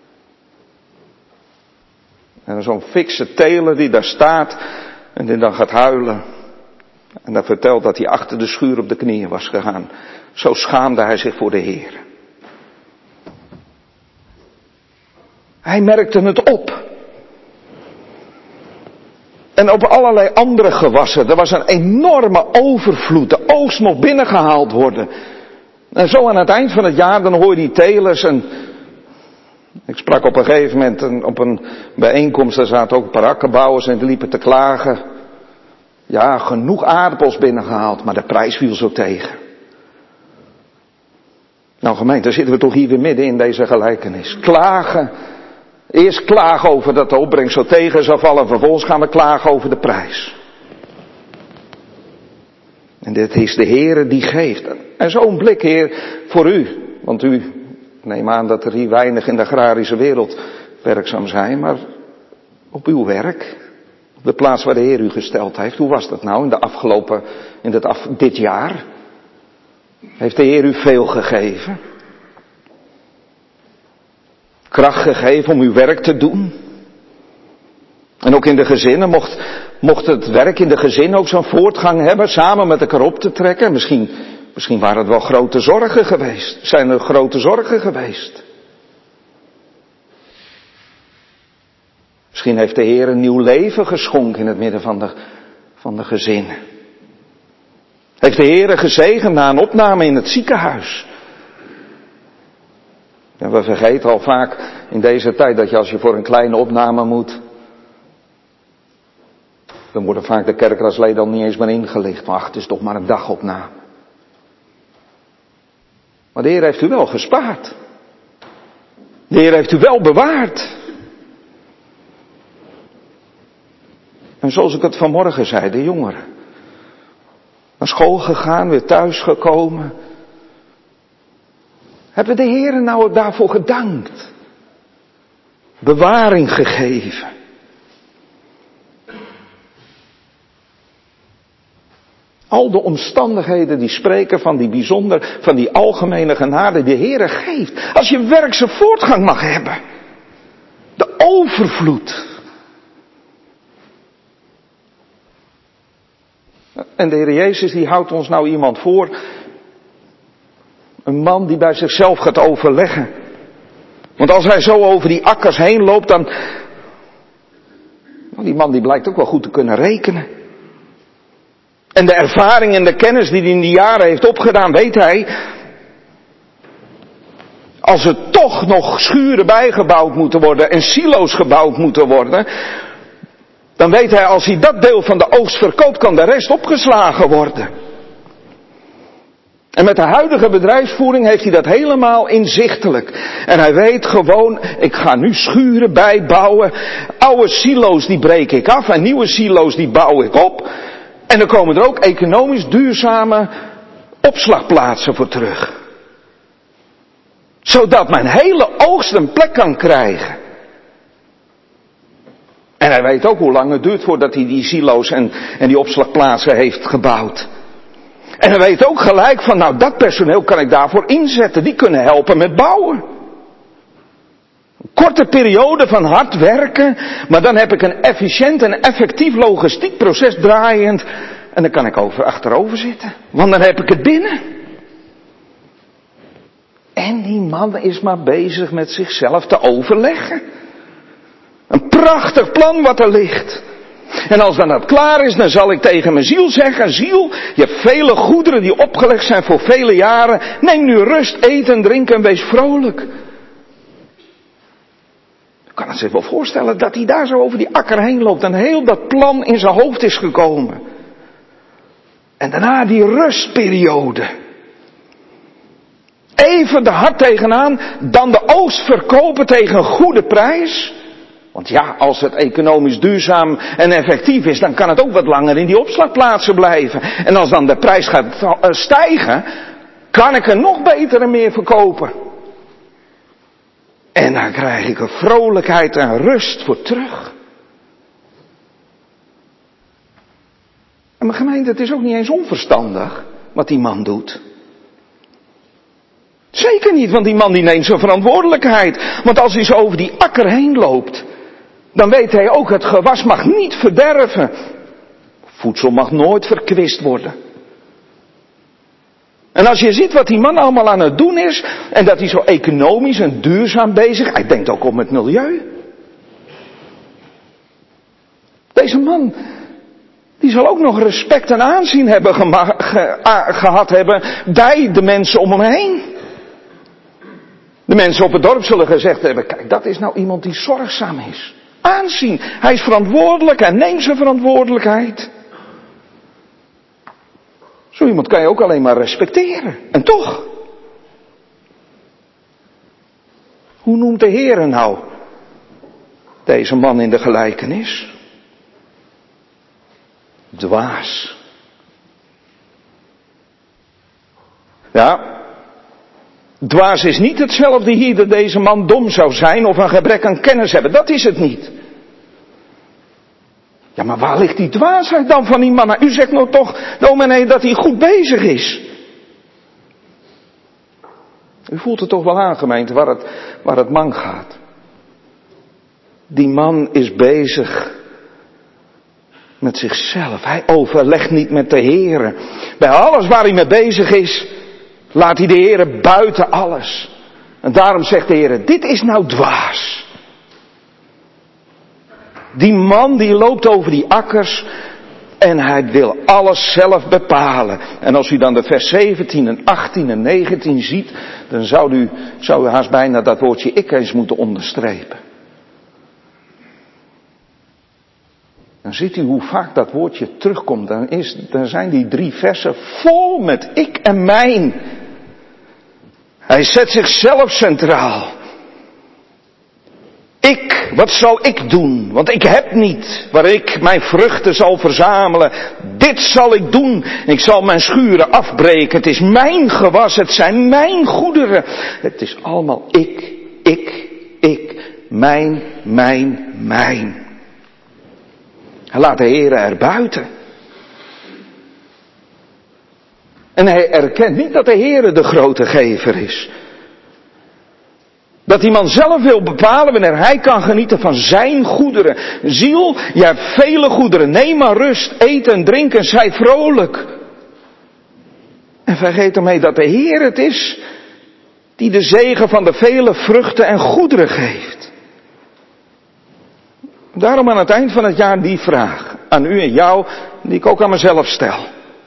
En zo'n fikse teler die daar staat en die dan gaat huilen. En dan vertelt dat hij achter de schuur op de knieën was gegaan. Zo schaamde hij zich voor de Heer. Hij merkte het op. En op allerlei andere gewassen. Er was een enorme overvloed. De oogst mocht binnengehaald worden. En zo aan het eind van het jaar, dan hoor je die telers. En ik sprak op een gegeven moment een, op een bijeenkomst. Daar zaten ook een paar akkerbouwers en die liepen te klagen. Ja, genoeg aardappels binnengehaald, maar de prijs viel zo tegen. Nou gemeente, dan zitten we toch hier weer midden in deze gelijkenis. Klagen. Eerst klagen over dat de opbrengst zo tegen zou vallen. Vervolgens gaan we klagen over de prijs. En dit is de Heere die geeft. En zo'n blik, Heer, voor u. Want u, ik neem aan dat er hier weinig in de agrarische wereld werkzaam zijn, maar op uw werk, op de plaats waar de Heer u gesteld heeft. Hoe was dat nou in de afgelopen, in dit, af, dit jaar? Heeft de Heer u veel gegeven? Kracht gegeven om uw werk te doen? En ook in de gezinnen, mocht, mocht het werk in de gezinnen ook zo'n voortgang hebben, samen met elkaar op te trekken. Misschien, misschien waren het wel grote zorgen geweest. Zijn er grote zorgen geweest? Misschien heeft de Heer een nieuw leven geschonken in het midden van de, van de gezinnen. Heeft de Heer gezegend na een opname in het ziekenhuis. En we vergeten al vaak in deze tijd dat je als je voor een kleine opname moet, dan worden vaak de kerkraadsleden al niet eens meer ingelicht. Maar ach, het is toch maar een dagopname. Maar de Heer heeft u wel gespaard. De Heer heeft u wel bewaard. En zoals ik het vanmorgen zei, de jongeren. Naar school gegaan, weer thuis gekomen. Hebben de Heer nou ook daarvoor gedankt? Bewaring gegeven. Al de omstandigheden die spreken van die bijzonder, van die algemene genade die de Heer geeft. Als je werk zijn voortgang mag hebben. De overvloed. En de Heer Jezus die houdt ons nou iemand voor. Een man die bij zichzelf gaat overleggen. Want als hij zo over die akkers heen loopt, dan... Nou, die man die blijkt ook wel goed te kunnen rekenen. En de ervaring en de kennis die hij in die jaren heeft opgedaan, weet hij... Als er toch nog schuren bijgebouwd moeten worden en silo's gebouwd moeten worden... Dan weet hij, als hij dat deel van de oogst verkoopt, kan de rest opgeslagen worden. En met de huidige bedrijfsvoering heeft hij dat helemaal inzichtelijk. En hij weet gewoon, ik ga nu schuren bijbouwen. Oude silo's die breek ik af en nieuwe silo's die bouw ik op. En dan komen er ook economisch duurzame opslagplaatsen voor terug. Zodat mijn hele oogst een plek kan krijgen. En hij weet ook hoe lang het duurt voordat hij die silo's en, en die opslagplaatsen heeft gebouwd. En hij weet ook gelijk van, nou dat personeel kan ik daarvoor inzetten. Die kunnen helpen met bouwen. Een korte periode van hard werken, maar dan heb ik een efficiënt en effectief logistiek proces draaiend. En dan kan ik over, achterover zitten, want dan heb ik het binnen. En die man is maar bezig met zichzelf te overleggen. Een prachtig plan wat er ligt. En als dan dat klaar is, dan zal ik tegen mijn ziel zeggen, ziel, je hebt vele goederen die opgelegd zijn voor vele jaren. Neem nu rust, eet en drink en wees vrolijk. Ik kan het zich wel voorstellen dat hij daar zo over die akker heen loopt en heel dat plan in zijn hoofd is gekomen. En daarna die rustperiode. Even de hart tegenaan, dan de oogst verkopen tegen een goede prijs. Want ja, als het economisch duurzaam en effectief is, dan kan het ook wat langer in die opslagplaatsen blijven. En als dan de prijs gaat stijgen, kan ik er nog beter en meer verkopen. En dan krijg ik er vrolijkheid en rust voor terug. En mijn gemeente, het is ook niet eens onverstandig wat die man doet. Zeker niet, want die man die neemt zijn verantwoordelijkheid. Want als hij zo over die akker heen loopt, dan weet hij ook, het gewas mag niet verderven. Voedsel mag nooit verkwist worden. En als je ziet wat die man allemaal aan het doen is, en dat hij zo economisch en duurzaam bezig is, hij denkt ook om het milieu. Deze man, die zal ook nog respect en aanzien hebben gema- ge- a- gehad hebben bij de mensen om hem heen. De mensen op het dorp zullen gezegd hebben, kijk, dat is nou iemand die zorgzaam is. Aanzien. Hij is verantwoordelijk en neemt zijn verantwoordelijkheid. Zo iemand kan je ook alleen maar respecteren. En toch. Hoe noemt de Heere nou deze man in de gelijkenis? Dwaas. Ja, dwaas is niet hetzelfde hier dat deze man dom zou zijn of een gebrek aan kennis hebben. Dat is het niet. Ja, maar waar ligt die dwaasheid dan van die man? Nou, u zegt nou toch, dominee, dat hij goed bezig is. U voelt het toch wel aan, gemeente, waar het, waar het man gaat. Die man is bezig met zichzelf. Hij overlegt niet met de Heere. Bij alles waar hij mee bezig is, laat hij de Heere buiten alles. En daarom zegt de Heere, dit is nou dwaas. Die man die loopt over die akkers en hij wil alles zelf bepalen. En als u dan de vers zeventien en achttien en negentien ziet, dan zou u, zou u haast bijna dat woordje ik eens moeten onderstrepen. Dan ziet u hoe vaak dat woordje terugkomt. Dan, is, dan zijn die drie versen vol met ik en mijn. Hij zet zichzelf centraal. Ik, wat zal ik doen? Want ik heb niet waar ik mijn vruchten zal verzamelen. Dit zal ik doen. Ik zal mijn schuren afbreken. Het is mijn gewas. Het zijn mijn goederen. Het is allemaal ik, ik, ik. Mijn, mijn, mijn. Hij laat de Heere er buiten. En hij erkent niet dat de Heere de grote gever is. Dat die man zelf wil bepalen wanneer hij kan genieten van zijn goederen. Ziel, je hebt vele goederen. Neem maar rust, eet en drink en zij vrolijk. En vergeet ermee dat de Heer het is die de zegen van de vele vruchten en goederen geeft. Daarom aan het eind van het jaar die vraag aan u en jou, die ik ook aan mezelf stel.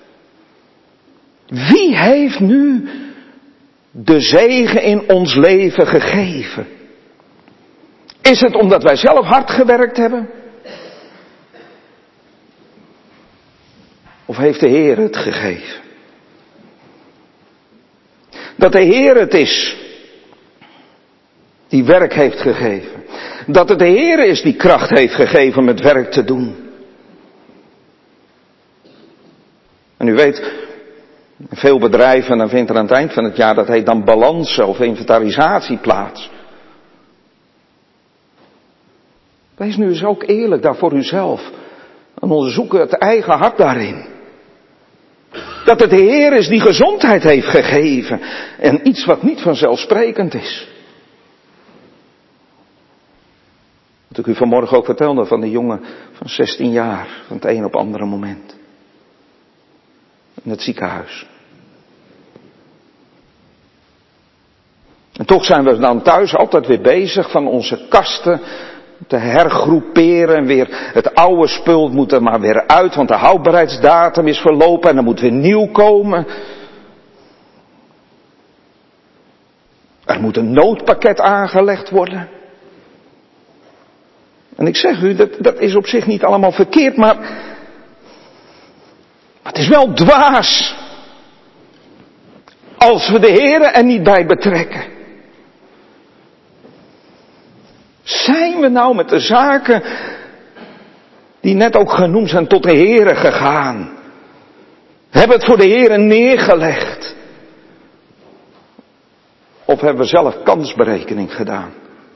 Wie heeft nu de zegen in ons leven gegeven? Is het omdat wij zelf hard gewerkt hebben? Of heeft de Heer het gegeven? Dat de Heer het is die werk heeft gegeven. Dat het de Heer is die kracht heeft gegeven om het werk te doen. En u weet, in veel bedrijven, dan vindt er aan het eind van het jaar, dat heet dan balansen of inventarisatie plaats. Wees nu eens ook eerlijk daar voor uzelf. En onderzoek het eigen hart daarin. Dat het de Heer is die gezondheid heeft gegeven. En iets wat niet vanzelfsprekend is. Wat ik u vanmorgen ook vertelde van die jongen van zestien jaar. Van het een op het andere moment. In het ziekenhuis. En toch zijn we dan thuis altijd weer bezig van onze kasten te hergroeperen. En weer het oude spul moet er maar weer uit, want de houdbaarheidsdatum is verlopen en er moet weer nieuw komen. Er moet een noodpakket aangelegd worden. En ik zeg u, dat, dat is op zich niet allemaal verkeerd, maar het is wel dwaas als we de Heere er niet bij betrekken. Zijn we nou met de zaken die net ook genoemd zijn tot de Heere gegaan? Hebben het voor de Heere neergelegd? Of hebben we zelf kansberekening gedaan?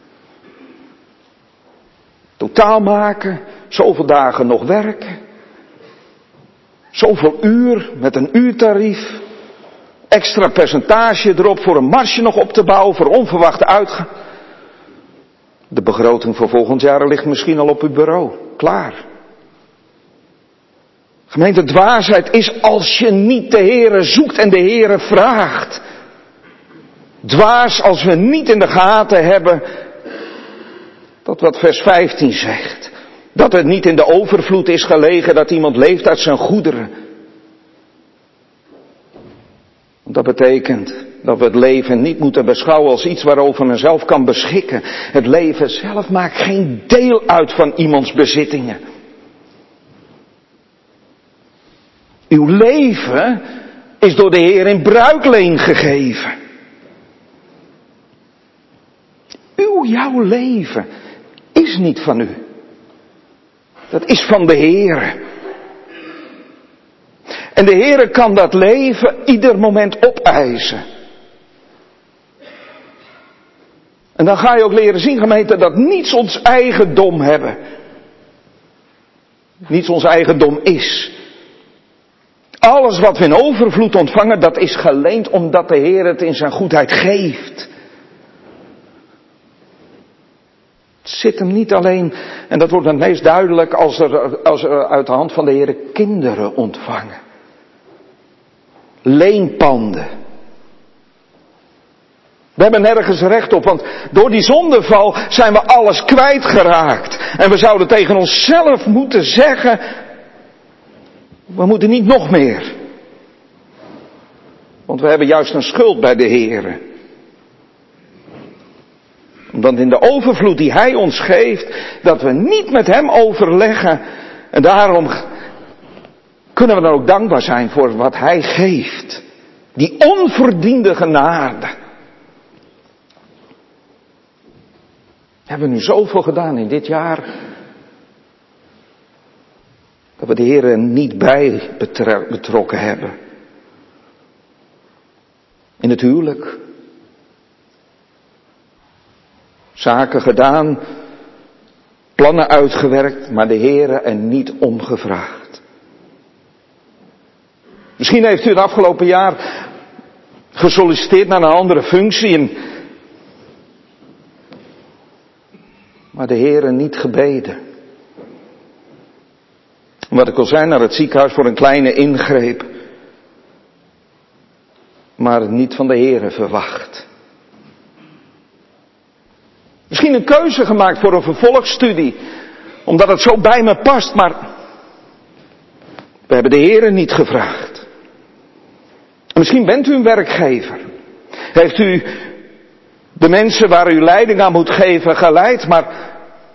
Totaal maken, zoveel dagen nog werken. Zoveel uur met een uurtarief. Extra percentage erop voor een marge nog op te bouwen voor onverwachte uitgaan. De begroting voor volgend jaar ligt misschien al op uw bureau. Klaar. Gemeente, dwaasheid is als je niet de Heere zoekt en de Heere vraagt. Dwaas als we niet in de gaten hebben dat wat vers vijftien zegt. Dat het niet in de overvloed is gelegen dat iemand leeft uit zijn goederen. Dat betekent dat we het leven niet moeten beschouwen als iets waarover men zelf kan beschikken. Het leven zelf maakt geen deel uit van iemands bezittingen. Uw leven is door de Heer in bruikleen gegeven. Uw, jouw leven is niet van u. Dat is van de Heer. En de Heere kan dat leven ieder moment opeisen. En dan ga je ook leren zien, gemeente, dat niets ons eigendom hebben. Niets ons eigendom is. Alles wat we in overvloed ontvangen, dat is geleend omdat de Heer het in zijn goedheid geeft. Het zit hem niet alleen, en dat wordt het meest duidelijk als er, als er uit de hand van de Heer kinderen ontvangen. Leenpanden. We hebben nergens recht op, want door die zondeval zijn we alles kwijtgeraakt. En we zouden tegen onszelf moeten zeggen, we moeten niet nog meer. Want we hebben juist een schuld bij de Heere. Omdat in de overvloed die Hij ons geeft, dat we niet met Hem overleggen. En daarom kunnen we dan ook dankbaar zijn voor wat Hij geeft. Die onverdiende genade. We hebben nu zoveel gedaan in dit jaar. Dat we de Heer er niet bij betrokken hebben. In het huwelijk. Zaken gedaan. Plannen uitgewerkt. Maar de Heer er niet om gevraagd. Misschien heeft u het afgelopen jaar gesolliciteerd naar een andere functie. En maar de Heere niet gebeden. Wat ik al zei, naar het ziekenhuis voor een kleine ingreep. Maar niet van de Heere verwacht. Misschien een keuze gemaakt voor een vervolgstudie. Omdat het zo bij me past, maar we hebben de Heere niet gevraagd. Misschien bent u een werkgever. Heeft u de mensen waar u leiding aan moet geven geleid, maar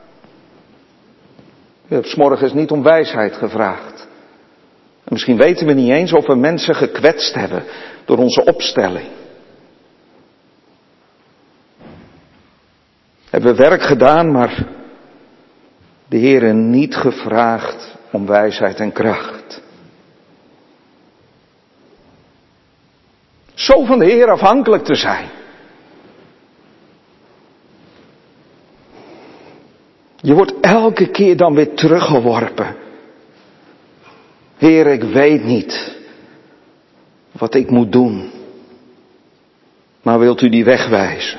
u hebt 's morgens niet om wijsheid gevraagd. En misschien weten we niet eens of we mensen gekwetst hebben door onze opstelling. Hebben we werk gedaan, maar de Heere niet gevraagd om wijsheid en kracht. Zo van de Heer afhankelijk te zijn. Je wordt elke keer dan weer teruggeworpen. Heer, ik weet niet wat ik moet doen. Maar wilt u die weg wijzen?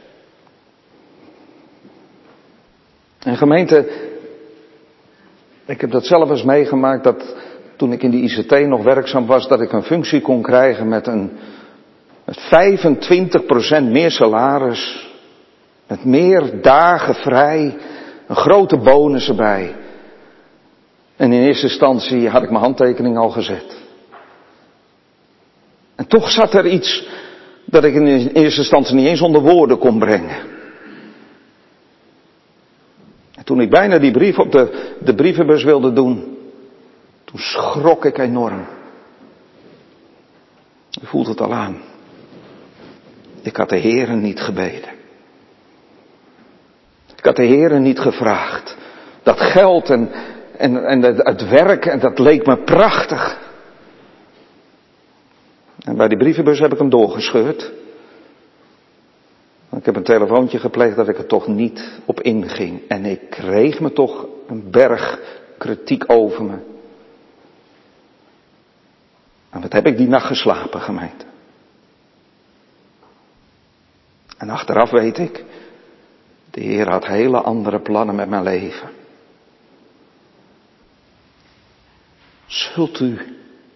En gemeente, ik heb dat zelf eens meegemaakt dat toen ik in de I C T nog werkzaam was, dat ik een functie kon krijgen met een met vijfentwintig procent meer salaris, met meer dagen vrij, een grote bonus erbij. En in eerste instantie had ik mijn handtekening al gezet. En toch zat er iets dat ik in eerste instantie niet eens onder woorden kon brengen. En toen ik bijna die brief op de, de brievenbus wilde doen, toen schrok ik enorm. U voelt het al aan. Ik had de Heere niet gebeden. Ik had de Heere niet gevraagd. Dat geld en, en, en het, het werk, en dat leek me prachtig. En bij die brievenbus heb ik hem doorgescheurd. Ik heb een telefoontje gepleegd dat ik er toch niet op inging. En ik kreeg me toch een berg kritiek over me. En wat heb ik die nacht geslapen, gemeente? En achteraf weet ik, de Heer had hele andere plannen met mijn leven. Zult u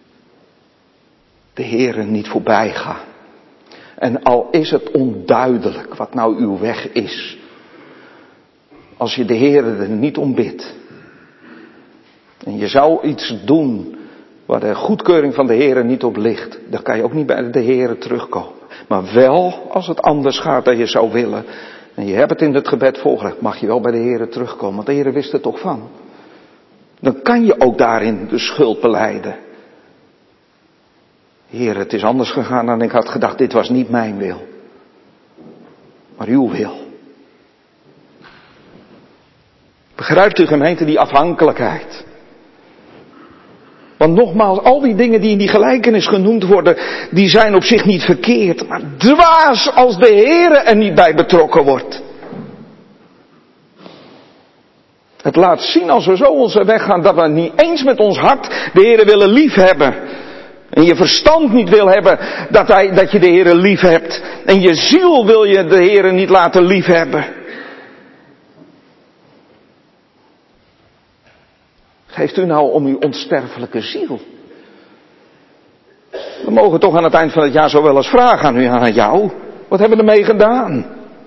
de Heere niet voorbij gaan? En al is het onduidelijk wat nou uw weg is. Als je de Heere er niet om bidt. En je zou iets doen waar de goedkeuring van de Heere niet op ligt. Dan kan je ook niet bij de Heere terugkomen. Maar wel als het anders gaat dan je zou willen. En je hebt het in het gebed voorgelegd. Mag je wel bij de Heere terugkomen. Want de Heere wist er toch van. Dan kan je ook daarin de schuld belijden. Heer, het is anders gegaan dan ik had gedacht. Dit was niet mijn wil. Maar uw wil. Begrijpt u, gemeente, die afhankelijkheid? Want Want nogmaals, al die dingen die in die gelijkenis genoemd worden, die zijn op zich niet verkeerd. Maar dwaas als de Heere er niet bij betrokken wordt. Het laat zien als we zo onze weg gaan dat we niet eens met ons hart de Heere willen liefhebben. En je verstand niet wil hebben dat, hij, dat je de Heere lief hebt. En je ziel wil je de Heere niet laten liefhebben. Geeft u nou om uw onsterfelijke ziel? We mogen toch aan het eind van het jaar zo wel eens vragen aan u en aan jou. Wat hebben we ermee gedaan?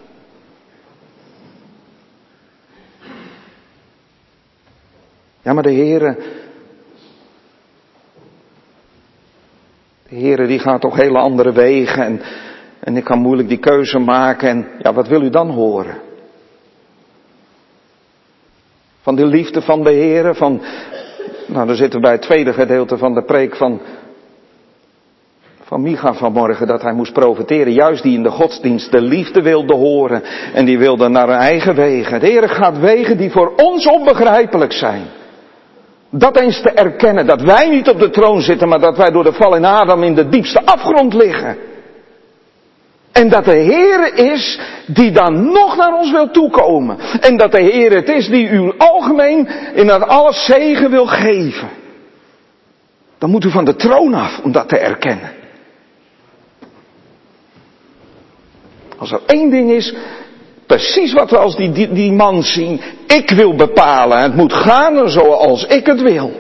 Ja, maar de Heere, de Heere die gaat toch hele andere wegen en, en ik kan moeilijk die keuze maken en ja, wat wil u dan horen? Van de liefde van de Heere, van, nou dan zitten we bij het tweede gedeelte van de preek van, van Micha vanmorgen, dat hij moest profiteren, juist die in de godsdienst de liefde wilde horen en die wilde naar hun eigen wegen. De Heere gaat wegen die voor ons onbegrijpelijk zijn. Dat eens te erkennen, dat wij niet op de troon zitten, maar dat wij door de val in Adam in de diepste afgrond liggen. En dat de Heere is die dan nog naar ons wil toekomen. En dat de Heere het is die u algemeen in dat alles zegen wil geven. Dan moet u van de troon af om dat te erkennen. Als er één ding is, precies wat we als die, die, die man zien. Ik wil bepalen, het moet gaan zoals ik het wil.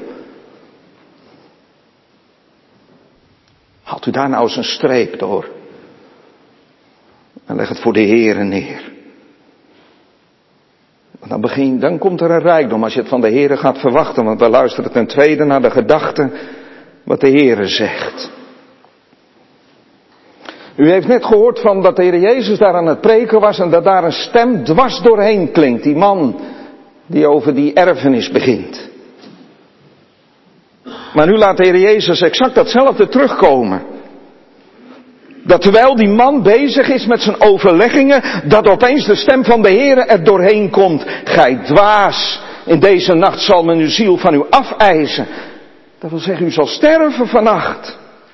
Haalt u daar nou eens een streep door. En leg het voor de Heere neer. Dan, begin, dan komt er een rijkdom als je het van de Heere gaat verwachten. Want we luisteren ten tweede naar de gedachte wat de Heere zegt. U heeft net gehoord van dat de Heer Jezus daar aan het preken was en dat daar een stem dwars doorheen klinkt. Die man die over die erfenis begint. Maar nu laat de Heer Jezus exact datzelfde terugkomen. Dat terwijl die man bezig is met zijn overleggingen, dat opeens de stem van de Heere er doorheen komt. Gij dwaas, in deze nacht zal men uw ziel van u afeisen. Dat wil zeggen, u zal sterven vannacht.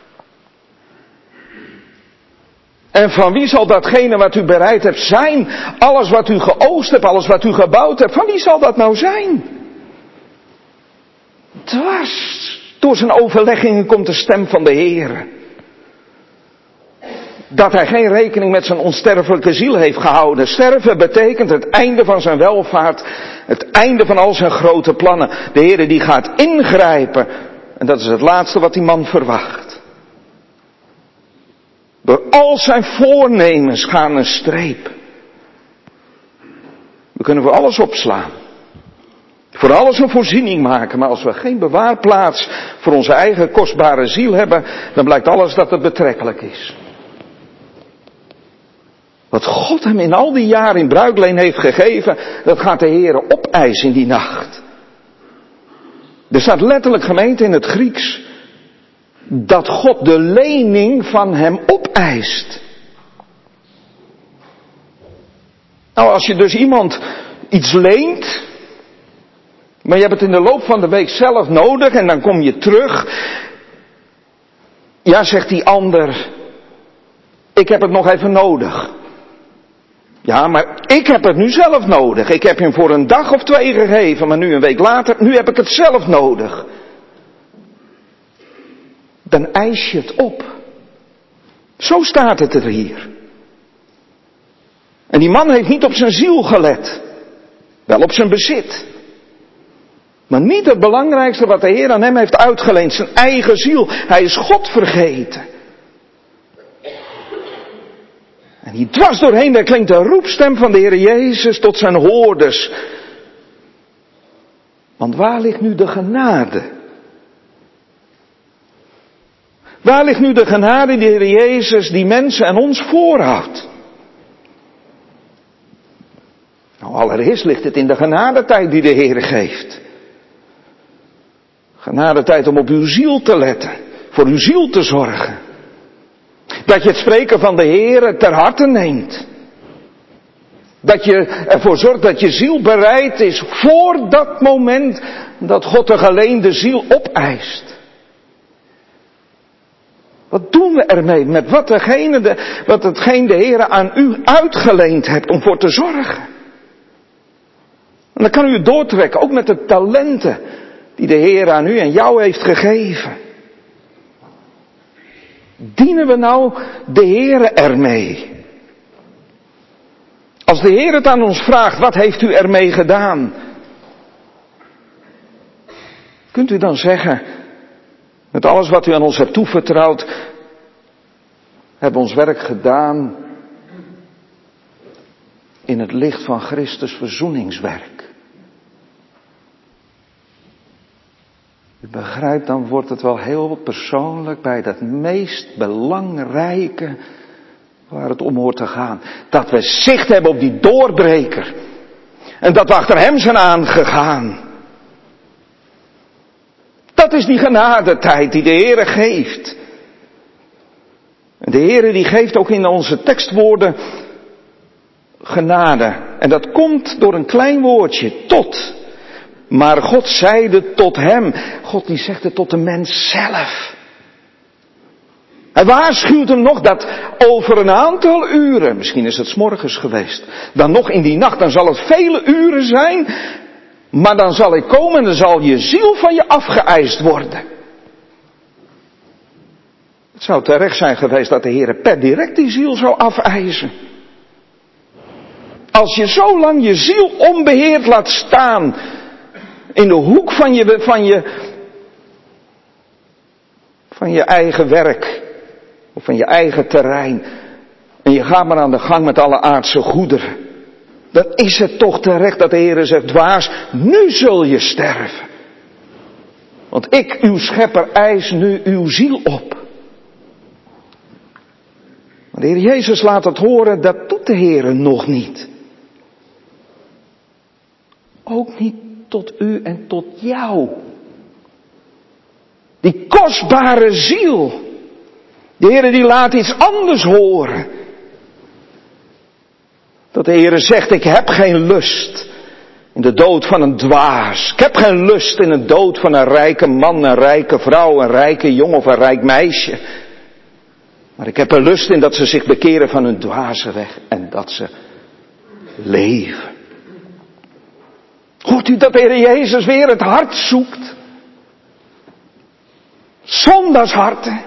En van wie zal datgene wat u bereid hebt zijn? Alles wat u geoogst hebt, alles wat u gebouwd hebt, van wie zal dat nou zijn? Dwars door zijn overleggingen komt de stem van de Heere. Dat hij geen rekening met zijn onsterfelijke ziel heeft gehouden. Sterven betekent het einde van zijn welvaart. Het einde van al zijn grote plannen. De Heere die gaat ingrijpen. En dat is het laatste wat die man verwacht. Door al zijn voornemens gaan een streep. We kunnen voor alles opslaan. Voor alles een voorziening maken. Maar als we geen bewaarplaats voor onze eigen kostbare ziel hebben, dan blijkt alles dat het betrekkelijk is. Wat God hem in al die jaren in bruikleen heeft gegeven, dat gaat de Heere opeisen in die nacht. Er staat letterlijk, gemeente, in het Grieks, dat God de lening van hem opeist. Nou, als je dus iemand iets leent, maar je hebt het in de loop van de week zelf nodig en dan kom je terug. Ja, zegt die ander, ik heb het nog even nodig. Ja, maar ik heb het nu zelf nodig. Ik heb hem voor een dag of twee gegeven, maar nu een week later, nu heb ik het zelf nodig. Dan eis je het op. Zo staat het er hier. En die man heeft niet op zijn ziel gelet. Wel op zijn bezit. Maar niet het belangrijkste wat de Heer aan hem heeft uitgeleend. Zijn eigen ziel. Hij is God vergeten. En hier dwars doorheen, daar klinkt de roepstem van de Heer Jezus tot zijn hoorders. Want waar ligt nu de genade? Waar ligt nu de genade die de Heer Jezus die mensen en ons voorhoudt? Nou, allereerst ligt het in de genadetijd die de Heer geeft. Genadetijd om op uw ziel te letten, voor uw ziel te zorgen. Dat je het spreken van de Heer ter harte neemt. Dat je ervoor zorgt dat je ziel bereid is voor dat moment dat God de geleende ziel opeist. Wat doen we ermee met wat, degene de, wat hetgeen de Heer aan u uitgeleend hebt om voor te zorgen? En dan kan u het doortrekken, ook met de talenten die de Heer aan u en jou heeft gegeven. Dienen we nou de Heer ermee? Als de Heer het aan ons vraagt, wat heeft u ermee gedaan? Kunt u dan zeggen, met alles wat u aan ons hebt toevertrouwd, hebben we ons werk gedaan in het licht van Christus verzoeningswerk. U begrijpt, dan wordt het wel heel persoonlijk bij dat meest belangrijke waar het om hoort te gaan. Dat we zicht hebben op die doorbreker. En dat we achter hem zijn aangegaan. Dat is die genadetijd die de Heere geeft. En de Heere die geeft ook in onze tekstwoorden genade. En dat komt door een klein woordje, tot. Maar God zeide tot hem. God die zegt het tot de mens zelf. Hij waarschuwt hem nog dat over een aantal uren, misschien is het 's morgens geweest, dan nog in die nacht, dan zal het vele uren zijn, maar dan zal ik komen en dan zal je ziel van je afgeëist worden. Het zou terecht zijn geweest dat de Heer per direct die ziel zou afeisen. Als je zo lang je ziel onbeheerd laat staan, in de hoek van je, van je, van je eigen werk, of van je eigen terrein, en je gaat maar aan de gang met alle aardse goederen, dan is het toch terecht dat de Heer zegt, dwaas, nu zul je sterven. Want ik, uw schepper, eis nu uw ziel op. Maar de Heer Jezus laat het horen, dat doet de Heer nog niet. Ook niet tot u en tot jou. Die kostbare ziel. De Heer die laat iets anders horen. Dat de Heer zegt, ik heb geen lust in de dood van een dwaas. Ik heb geen lust in de dood van een rijke man, een rijke vrouw, een rijke jongen of een rijk meisje. Maar ik heb er lust in dat ze zich bekeren van hun dwaze weg en dat ze leven. Hoort u dat de Heer Jezus weer het hart zoekt? Zondagsharten.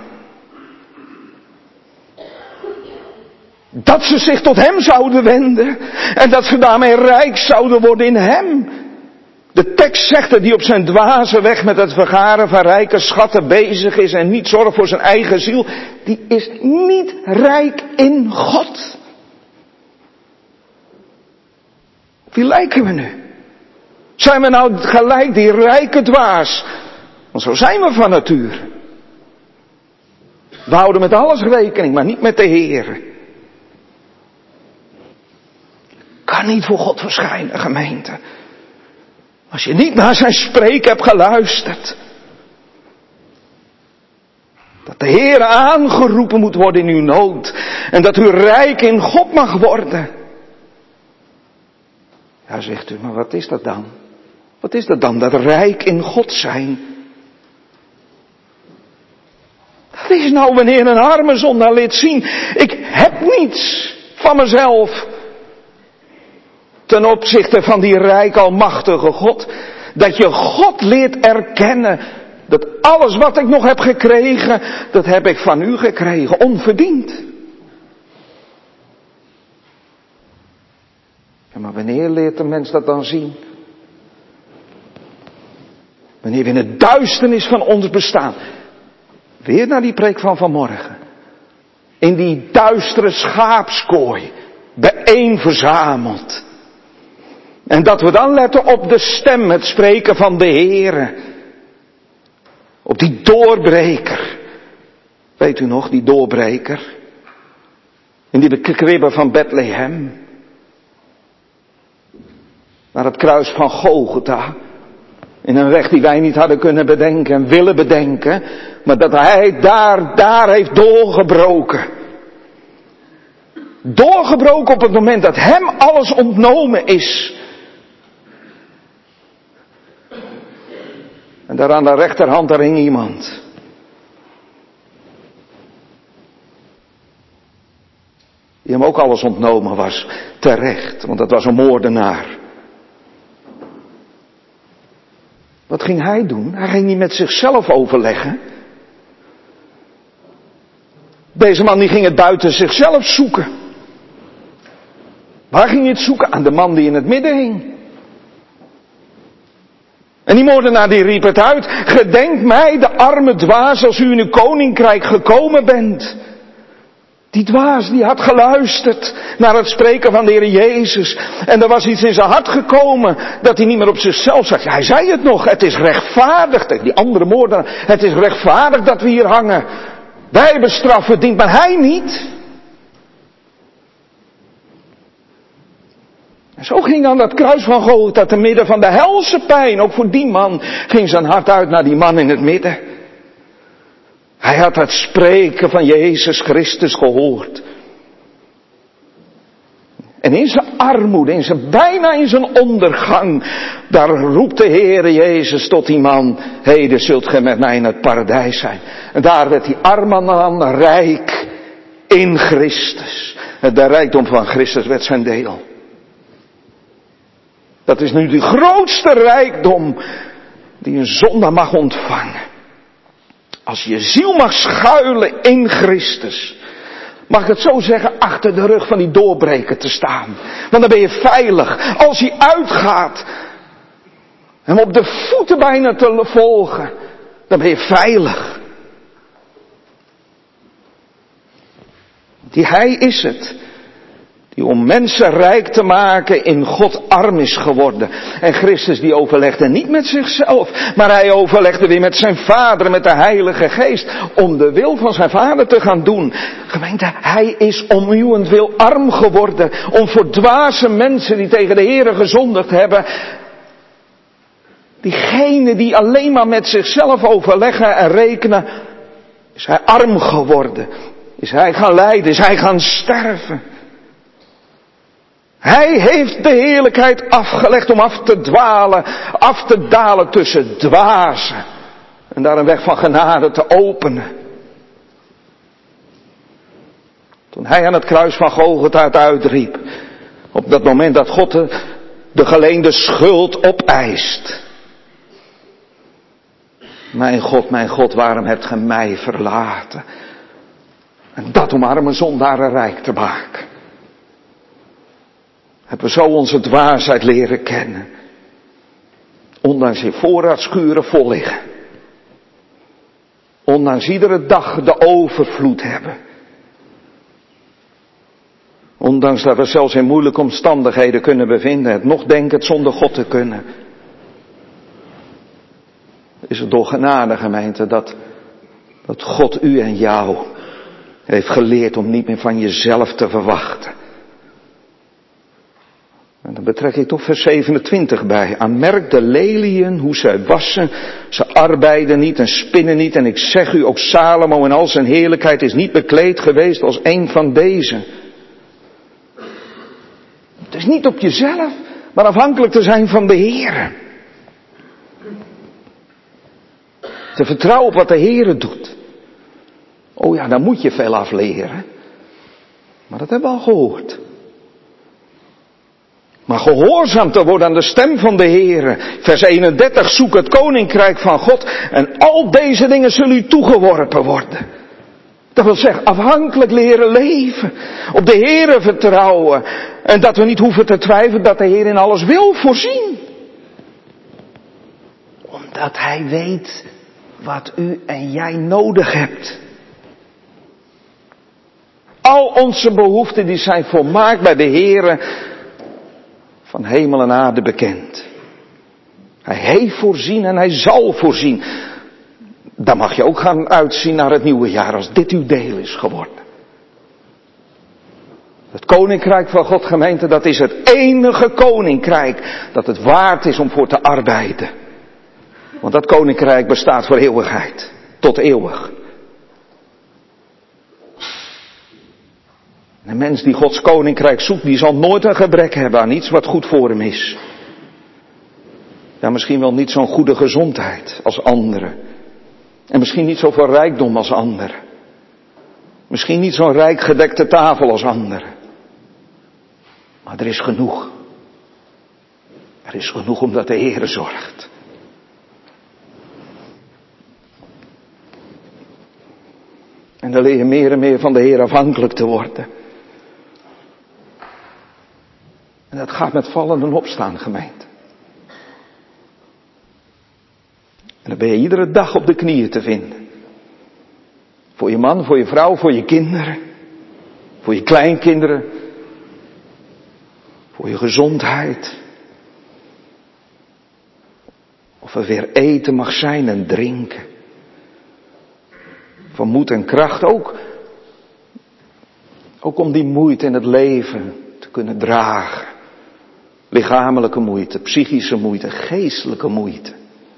Dat ze zich tot hem zouden wenden. En dat ze daarmee rijk zouden worden in hem. De tekst zegt dat hij op zijn dwaze weg met het vergaren van rijke schatten bezig is en niet zorgt voor zijn eigen ziel. Die is niet rijk in God. Wie lijken we nu? Zijn we nou gelijk die rijke dwaas? Want zo zijn we van nature. We houden met alles rekening, maar niet met de Heer. Kan niet voor God verschijnen, gemeente. Als je niet naar zijn spreken hebt geluisterd. Dat de Heer aangeroepen moet worden in uw nood. En dat u rijk in God mag worden. Ja, zegt u, maar wat is dat dan? Wat is dat dan, dat rijk in God zijn? Dat is nou wanneer een arme zondaar leert zien, ik heb niets van mezelf. Ten opzichte van die rijk almachtige God. Dat je God leert erkennen. Dat alles wat ik nog heb gekregen, dat heb ik van u gekregen, onverdiend. Ja, maar wanneer leert de mens dat dan zien? Wanneer we in de duisternis van ons bestaan. Weer naar die preek van vanmorgen. In die duistere schaapskooi. Bijeen verzameld. En dat we dan letten op de stem, het spreken van de Heere. Op die doorbreker. Weet u nog, die doorbreker? In die kribbe van Bethlehem. Naar het kruis van Golgotha. In een weg die wij niet hadden kunnen bedenken en willen bedenken. Maar dat hij daar, daar heeft doorgebroken. Doorgebroken op het moment dat hem alles ontnomen is. En daar aan de rechterhand, daar hing iemand. ook alles ontnomen was. Terecht, want dat was een moordenaar. Wat ging hij doen? Hij ging niet met zichzelf overleggen. Deze man die ging het buiten zichzelf zoeken. Waar ging hij het zoeken? Aan de man die in het midden hing. En die moordenaar die riep het uit. Gedenk mij, de arme dwaas, als u in uw koninkrijk gekomen bent. Die dwaas die had geluisterd naar het spreken van de Heer Jezus. En er was iets in zijn hart gekomen dat hij niet meer op zichzelf zag. Hij zei het nog, het is rechtvaardig. Die andere moordenaar, het is rechtvaardig dat we hier hangen. Wij bestraffen het dient, maar hij niet. En zo ging aan dat kruis van Golgotha te midden van de helse pijn. Ook voor die man ging zijn hart uit naar die man in het midden. Hij had het spreken van Jezus Christus gehoord. En in zijn armoede, in zijn, bijna in zijn ondergang, daar roept de Heere Jezus tot die man, heden zult gij met mij in het paradijs zijn. En daar werd die arme man rijk in Christus. De rijkdom van Christus werd zijn deel. Dat is nu de grootste rijkdom die een zondaar mag ontvangen. Als je ziel mag schuilen in Christus, mag ik het zo zeggen, achter de rug van die doorbreker te staan. Want dan ben je veilig. Als hij uitgaat, hem op de voeten bijna te volgen, dan ben je veilig. Die hij is het, die om mensen rijk te maken in God arm is geworden. En Christus die overlegde niet met zichzelf, maar hij overlegde weer met zijn Vader, met de Heilige Geest, om de wil van zijn Vader te gaan doen. Gemeente, hij is om uwentwil arm geworden, om voor dwaze mensen die tegen de Heere gezondigd hebben, diegenen die alleen maar met zichzelf overleggen en rekenen, is hij arm geworden. Is hij gaan lijden, is hij gaan sterven. Hij heeft de heerlijkheid afgelegd om af te dwalen, af te dalen tussen dwazen. En daar een weg van genade te openen. Toen hij aan het kruis van Golgotha het uitriep. Op dat moment dat God de, de geleende schuld opeist. Mijn God, mijn God, waarom hebt gij mij verlaten? En dat om arme zondaren rijk te maken. Hebben we zo onze dwaasheid leren kennen. Ondanks je voorraadschuren vol liggen. Ondanks iedere dag de overvloed hebben. Ondanks dat we zelfs in moeilijke omstandigheden kunnen bevinden. Het nog denken het zonder God te kunnen. Is het door genade, gemeente, dat, dat God u en jou heeft geleerd om niet meer van jezelf te verwachten. En dan betrek ik toch vers zevenentwintig bij. Aanmerk de leliën, hoe zij wassen. Ze arbeiden niet en spinnen niet. En ik zeg u, ook Salomo in al zijn heerlijkheid is niet bekleed geweest als een van deze. Het is niet op jezelf, maar afhankelijk te zijn van de Heer. Te vertrouwen op wat de Heer doet. Oh ja, daar moet je veel afleren. Maar dat hebben we al gehoord. Maar gehoorzaam te worden aan de stem van de Heere. Vers eenendertig, zoek het koninkrijk van God. En al deze dingen zullen u toegeworpen worden. Dat wil zeggen, afhankelijk leren leven. Op de Heere vertrouwen. En dat we niet hoeven te twijfelen dat de Heer in alles wil voorzien. Omdat Hij weet wat u en jij nodig hebt. Al onze behoeften die zijn volmaakt bij de Heere. Van hemel en aarde bekend. Hij heeft voorzien en hij zal voorzien. Dan mag je ook gaan uitzien naar het nieuwe jaar als dit uw deel is geworden. Het koninkrijk van God, gemeente, dat is het enige koninkrijk dat het waard is om voor te arbeiden. Want dat koninkrijk bestaat voor eeuwigheid. Tot eeuwig. Een mens die Gods koninkrijk zoekt, die zal nooit een gebrek hebben aan iets wat goed voor hem is. Ja, misschien wel niet zo'n goede gezondheid als anderen. En misschien niet zoveel rijkdom als anderen. Misschien niet zo'n rijk gedekte tafel als anderen. Maar er is genoeg. Er is genoeg omdat de Heere zorgt. En dan leer je meer en meer van de Heer afhankelijk te worden. En dat gaat met vallen en opstaan, gemeente. En dan ben je iedere dag op de knieën te vinden. Voor je man, voor je vrouw, voor je kinderen. Voor je kleinkinderen. Voor je gezondheid. Of er weer eten mag zijn en drinken. Van moed en kracht ook. Ook om die moeite in het leven te kunnen dragen. Lichamelijke moeite, psychische moeite, geestelijke moeite.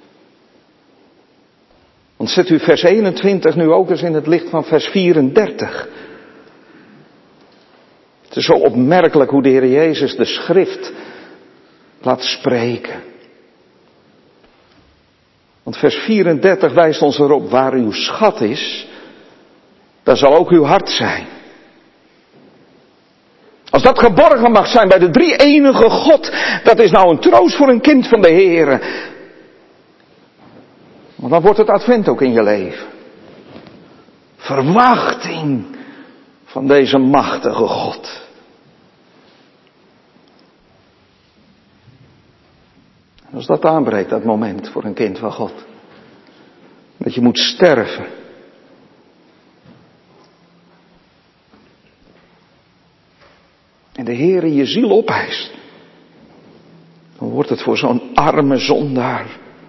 Want zet u vers eenentwintig nu ook eens in het licht van vers vierendertig. Het is zo opmerkelijk hoe de Heer Jezus de schrift laat spreken. Want vers vierendertig wijst ons erop, waar uw schat is, daar zal ook uw hart zijn. Als dat geborgen mag zijn bij de drie enige God, dat is nou een troost voor een kind van de Heere. Want dan wordt het advent ook in je leven. Verwachting van deze machtige God. En als dat aanbreekt, dat moment voor een kind van God. Dat je moet sterven. En de Heere je ziel opeist. Dan wordt het voor zo'n arme zondaar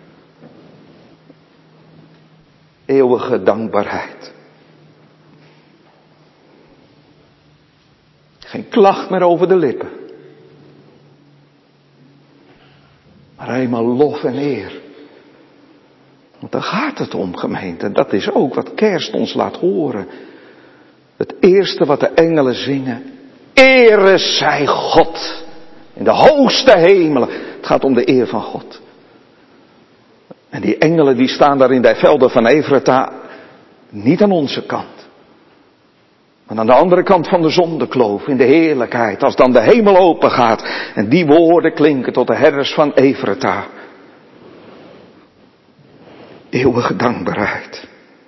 eeuwige dankbaarheid. Geen klacht meer over de lippen. Maar eenmaal lof en eer. Want daar gaat het om, gemeente. En dat is ook wat Kerst ons laat horen. Het eerste wat de engelen zingen. Ere zij God. In de hoogste hemelen. Het gaat om de eer van God. En die engelen die staan daar in de velden van Efrata. Niet aan onze kant. Maar aan de andere kant van de zondekloof. In de heerlijkheid. Als dan de hemel open gaat. En die woorden klinken tot de herders van Efrata. Eeuwige dankbaarheid.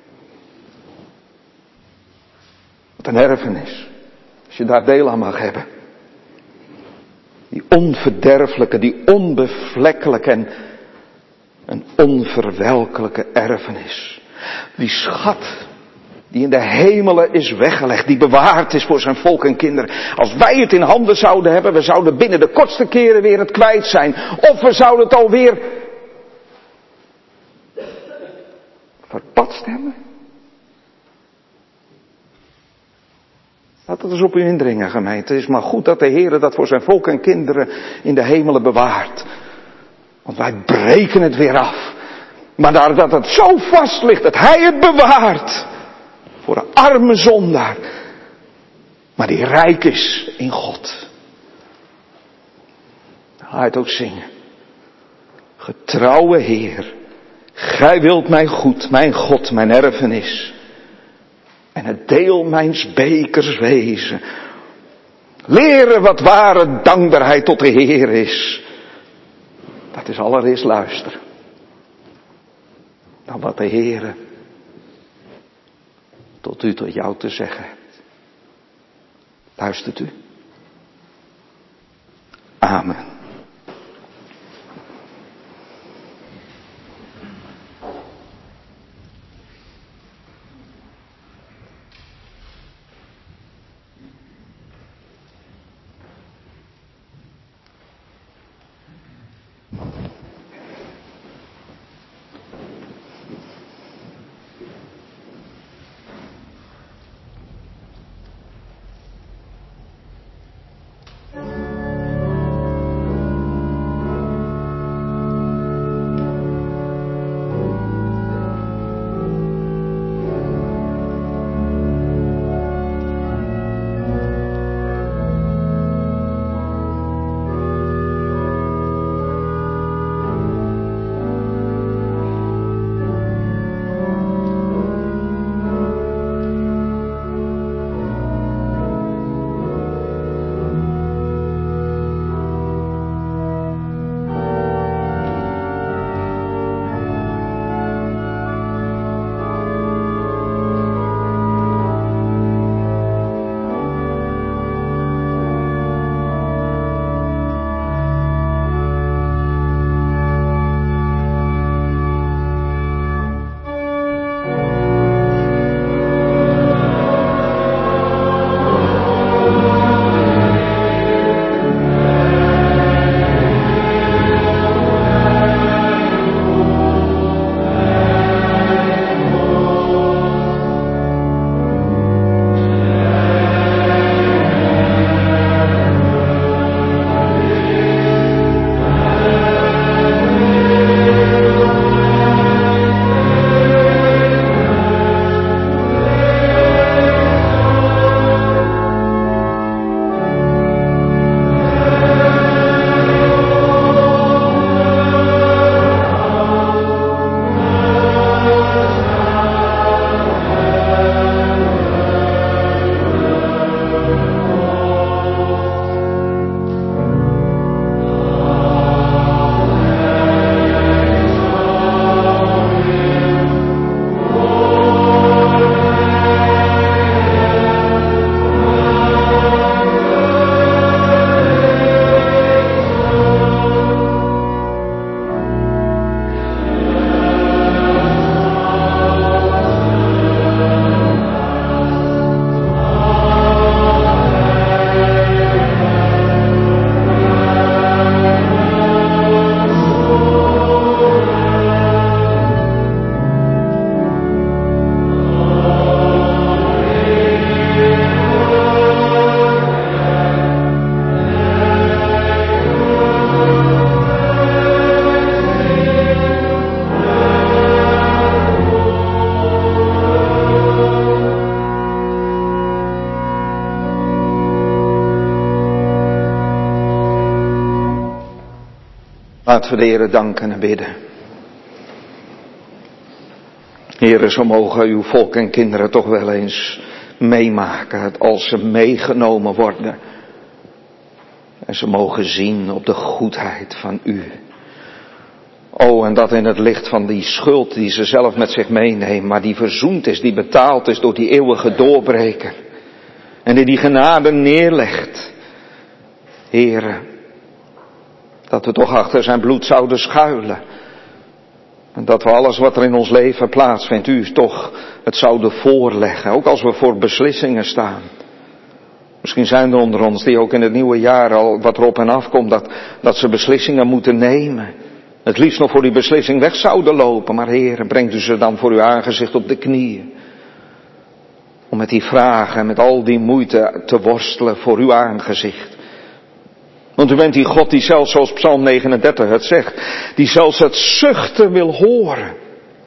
Wat een erfenis. Als je daar deel aan mag hebben. Die onverderfelijke, die onbevlekkelijke en een onverwelkelijke erfenis. Die schat die in de hemelen is weggelegd, die bewaard is voor zijn volk en kinderen. Als wij het in handen zouden hebben, we zouden binnen de kortste keren weer het kwijt zijn. Of we zouden het alweer verpatst hebben. Laat het eens op u indringen, gemeente. Het is maar goed dat de Heer dat voor zijn volk en kinderen in de hemelen bewaart. Want wij breken het weer af. Maar daar dat het zo vast ligt dat Hij het bewaart. Voor een arme zondaar. Maar die rijk is in God. Dan ga je het ook zingen. Getrouwe Heer. Gij wilt mij goed, mijn God, mijn erfenis. En het deel mijns bekers wezen. Leren wat ware dankbaarheid tot de Heer is. Dat is allereerst luisteren. Dan wat de Heer tot u, tot jou te zeggen hebt. Luistert u? Amen. we de Heere danken en bidden. Heere, zo mogen uw volk en kinderen toch wel eens meemaken, als ze meegenomen worden. En ze mogen zien op de goedheid van u. Oh, en dat in het licht van die schuld die ze zelf met zich meenemen, maar die verzoend is, die betaald is door die eeuwige doorbreker. En die die genade neerlegt. Heere, dat we toch achter zijn bloed zouden schuilen. En dat we alles wat er in ons leven plaatsvindt, u toch het zouden voorleggen. Ook als we voor beslissingen staan. Misschien zijn er onder ons die ook in het nieuwe jaar al wat erop en afkomt, dat, dat ze beslissingen moeten nemen. Het liefst nog voor die beslissing weg zouden lopen. Maar Heer, brengt u ze dan voor uw aangezicht op de knieën. Om met die vragen en met al die moeite te worstelen voor uw aangezicht. Want u bent die God die zelfs, zoals Psalm negenendertig het zegt, die zelfs het zuchten wil horen.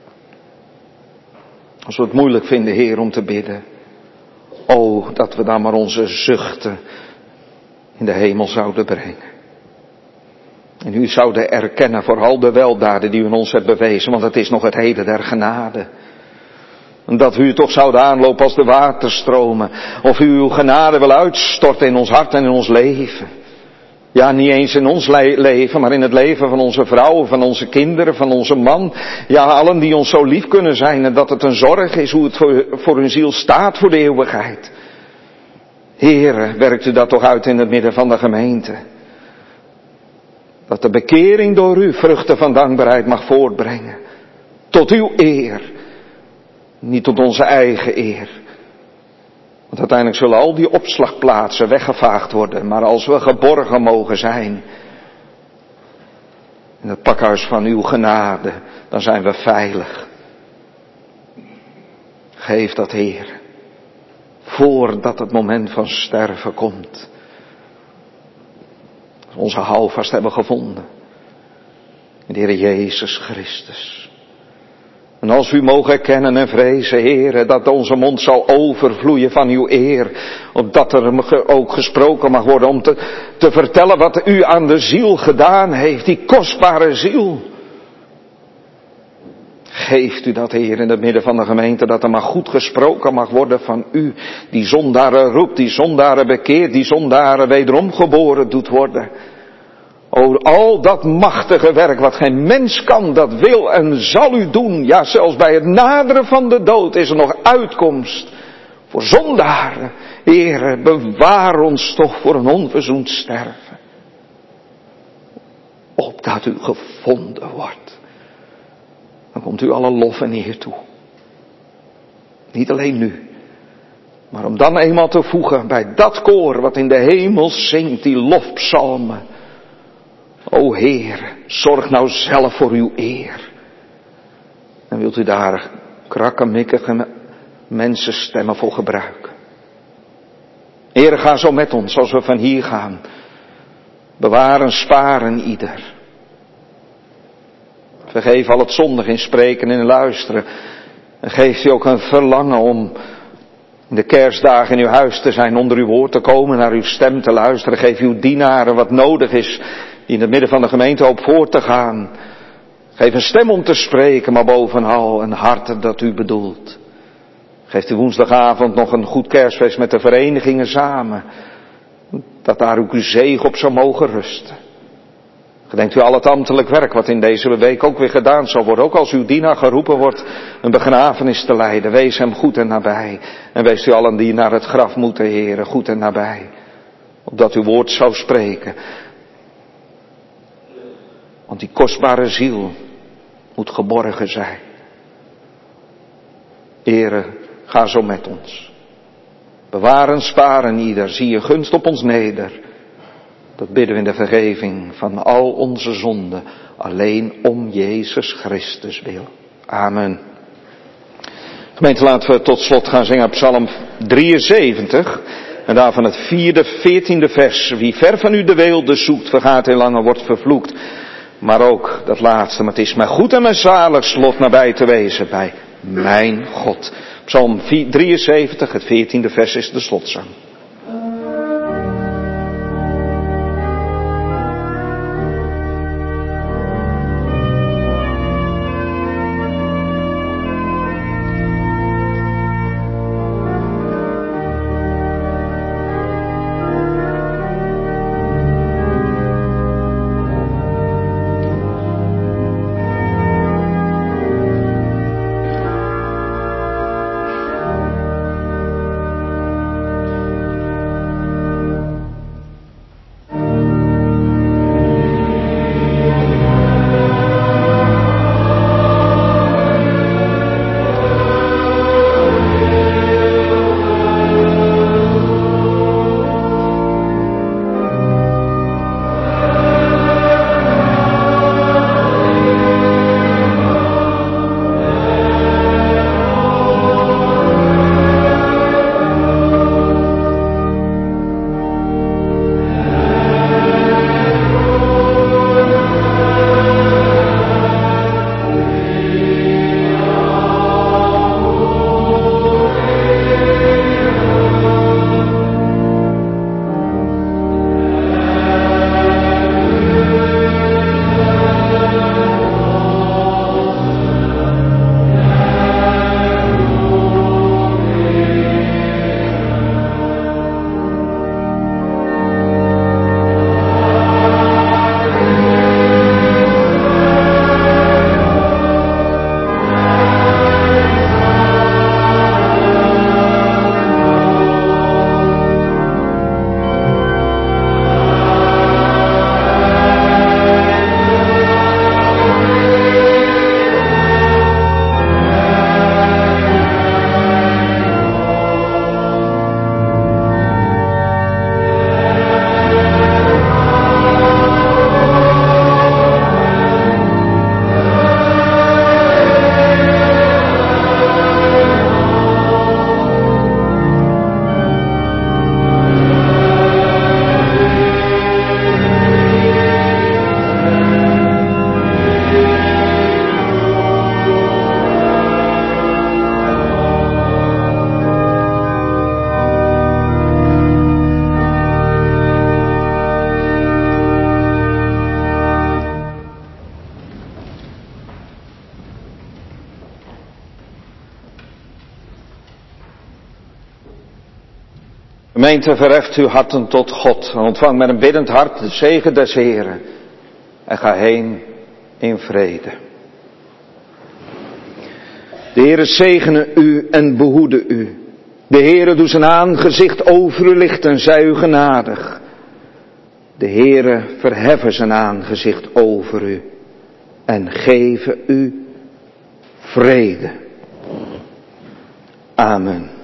Als we het moeilijk vinden, Heer, om te bidden. O, dat we dan maar onze zuchten in de hemel zouden brengen. En u zouden erkennen voor al de weldaden die u in ons hebt bewezen, want het is nog het heden der genade. En dat we u toch zouden aanlopen als de waterstromen. Of u uw genade wil uitstorten in ons hart en in ons leven. Ja, niet eens in ons le- leven, maar in het leven van onze vrouwen, van onze kinderen, van onze man. Ja, allen die ons zo lief kunnen zijn en dat het een zorg is hoe het voor, voor hun ziel staat voor de eeuwigheid. Heere, werkt u dat toch uit in het midden van de gemeente. Dat de bekering door u vruchten van dankbaarheid mag voortbrengen. Tot uw eer. Niet tot onze eigen eer. Want uiteindelijk zullen al die opslagplaatsen weggevaagd worden. Maar als we geborgen mogen zijn in het pakhuis van uw genade, dan zijn we veilig. Geef dat, Heer. Voordat het moment van sterven komt. Onze houvast hebben gevonden. In de Heer Jezus Christus. En als we u mogen erkennen en vrezen, Heere, dat onze mond zal overvloeien van uw eer. Opdat er ook gesproken mag worden om te, te vertellen wat u aan de ziel gedaan heeft. Die kostbare ziel. Geeft u dat, Heer, in het midden van de gemeente, dat er maar goed gesproken mag worden van u. Die zondaren roept, die zondaren bekeert, die zondaren wederom geboren doet worden. O, al dat machtige werk wat geen mens kan, dat wil en zal u doen. Ja, zelfs bij het naderen van de dood is er nog uitkomst voor zondaren. Heere, bewaar ons toch voor een onverzoend sterven. Opdat u gevonden wordt. Dan komt u alle lof en eer toe. Niet alleen nu. Maar om dan eenmaal te voegen bij dat koor wat in de hemel zingt, die lofpsalmen. O Heer, zorg nou zelf voor uw eer. En wilt u daar krakkemikkige mensenstemmen voor gebruiken. Heer, ga zo met ons als we van hier gaan. Bewaren, sparen ieder. Vergeef al het zondig in spreken en in luisteren. En geef u ook een verlangen om in de kerstdagen in uw huis te zijn, onder uw woord te komen, naar uw stem te luisteren. Geef uw dienaren wat nodig is, die in het midden van de gemeente op voor te gaan. Geef een stem om te spreken, maar bovenal een hart dat u bedoelt. Geef u woensdagavond nog een goed kerstfeest met de verenigingen samen. Dat daar ook uw zegen op zou mogen rusten. Gedenkt u al het ambtelijk werk wat in deze week ook weer gedaan zal worden. Ook als uw dienaar geroepen wordt een begrafenis te leiden. Wees hem goed en nabij. En wees u allen die naar het graf moeten, Heere, goed en nabij. Opdat uw woord zou spreken. Want die kostbare ziel moet geborgen zijn. Heere, ga zo met ons. Bewaren, sparen ieder. Zie je gunst op ons neder. Dat bidden we in de vergeving van al onze zonden. Alleen om Jezus Christus wil. Amen. Gemeente, laten we tot slot gaan zingen Psalm drieënzeventig. En daarvan het vierde, veertiende vers. Wie ver van u de weelde zoekt, vergaat heel lang en wordt vervloekt. Maar ook dat laatste, maar het is mij goed en mijn zalig slot nabij te wezen bij mijn God. Psalm drieënzeventig, het veertiende vers is de slotzang. Gemeente, verheft uw harten tot God en ontvang met een biddend hart de zegen des Heren. En ga heen in vrede. De Heere zegene u en behoede u. De Heere doet zijn aangezicht over u lichten en zij u genadig. De Heere verheffen zijn aangezicht over u en geven u vrede. Amen.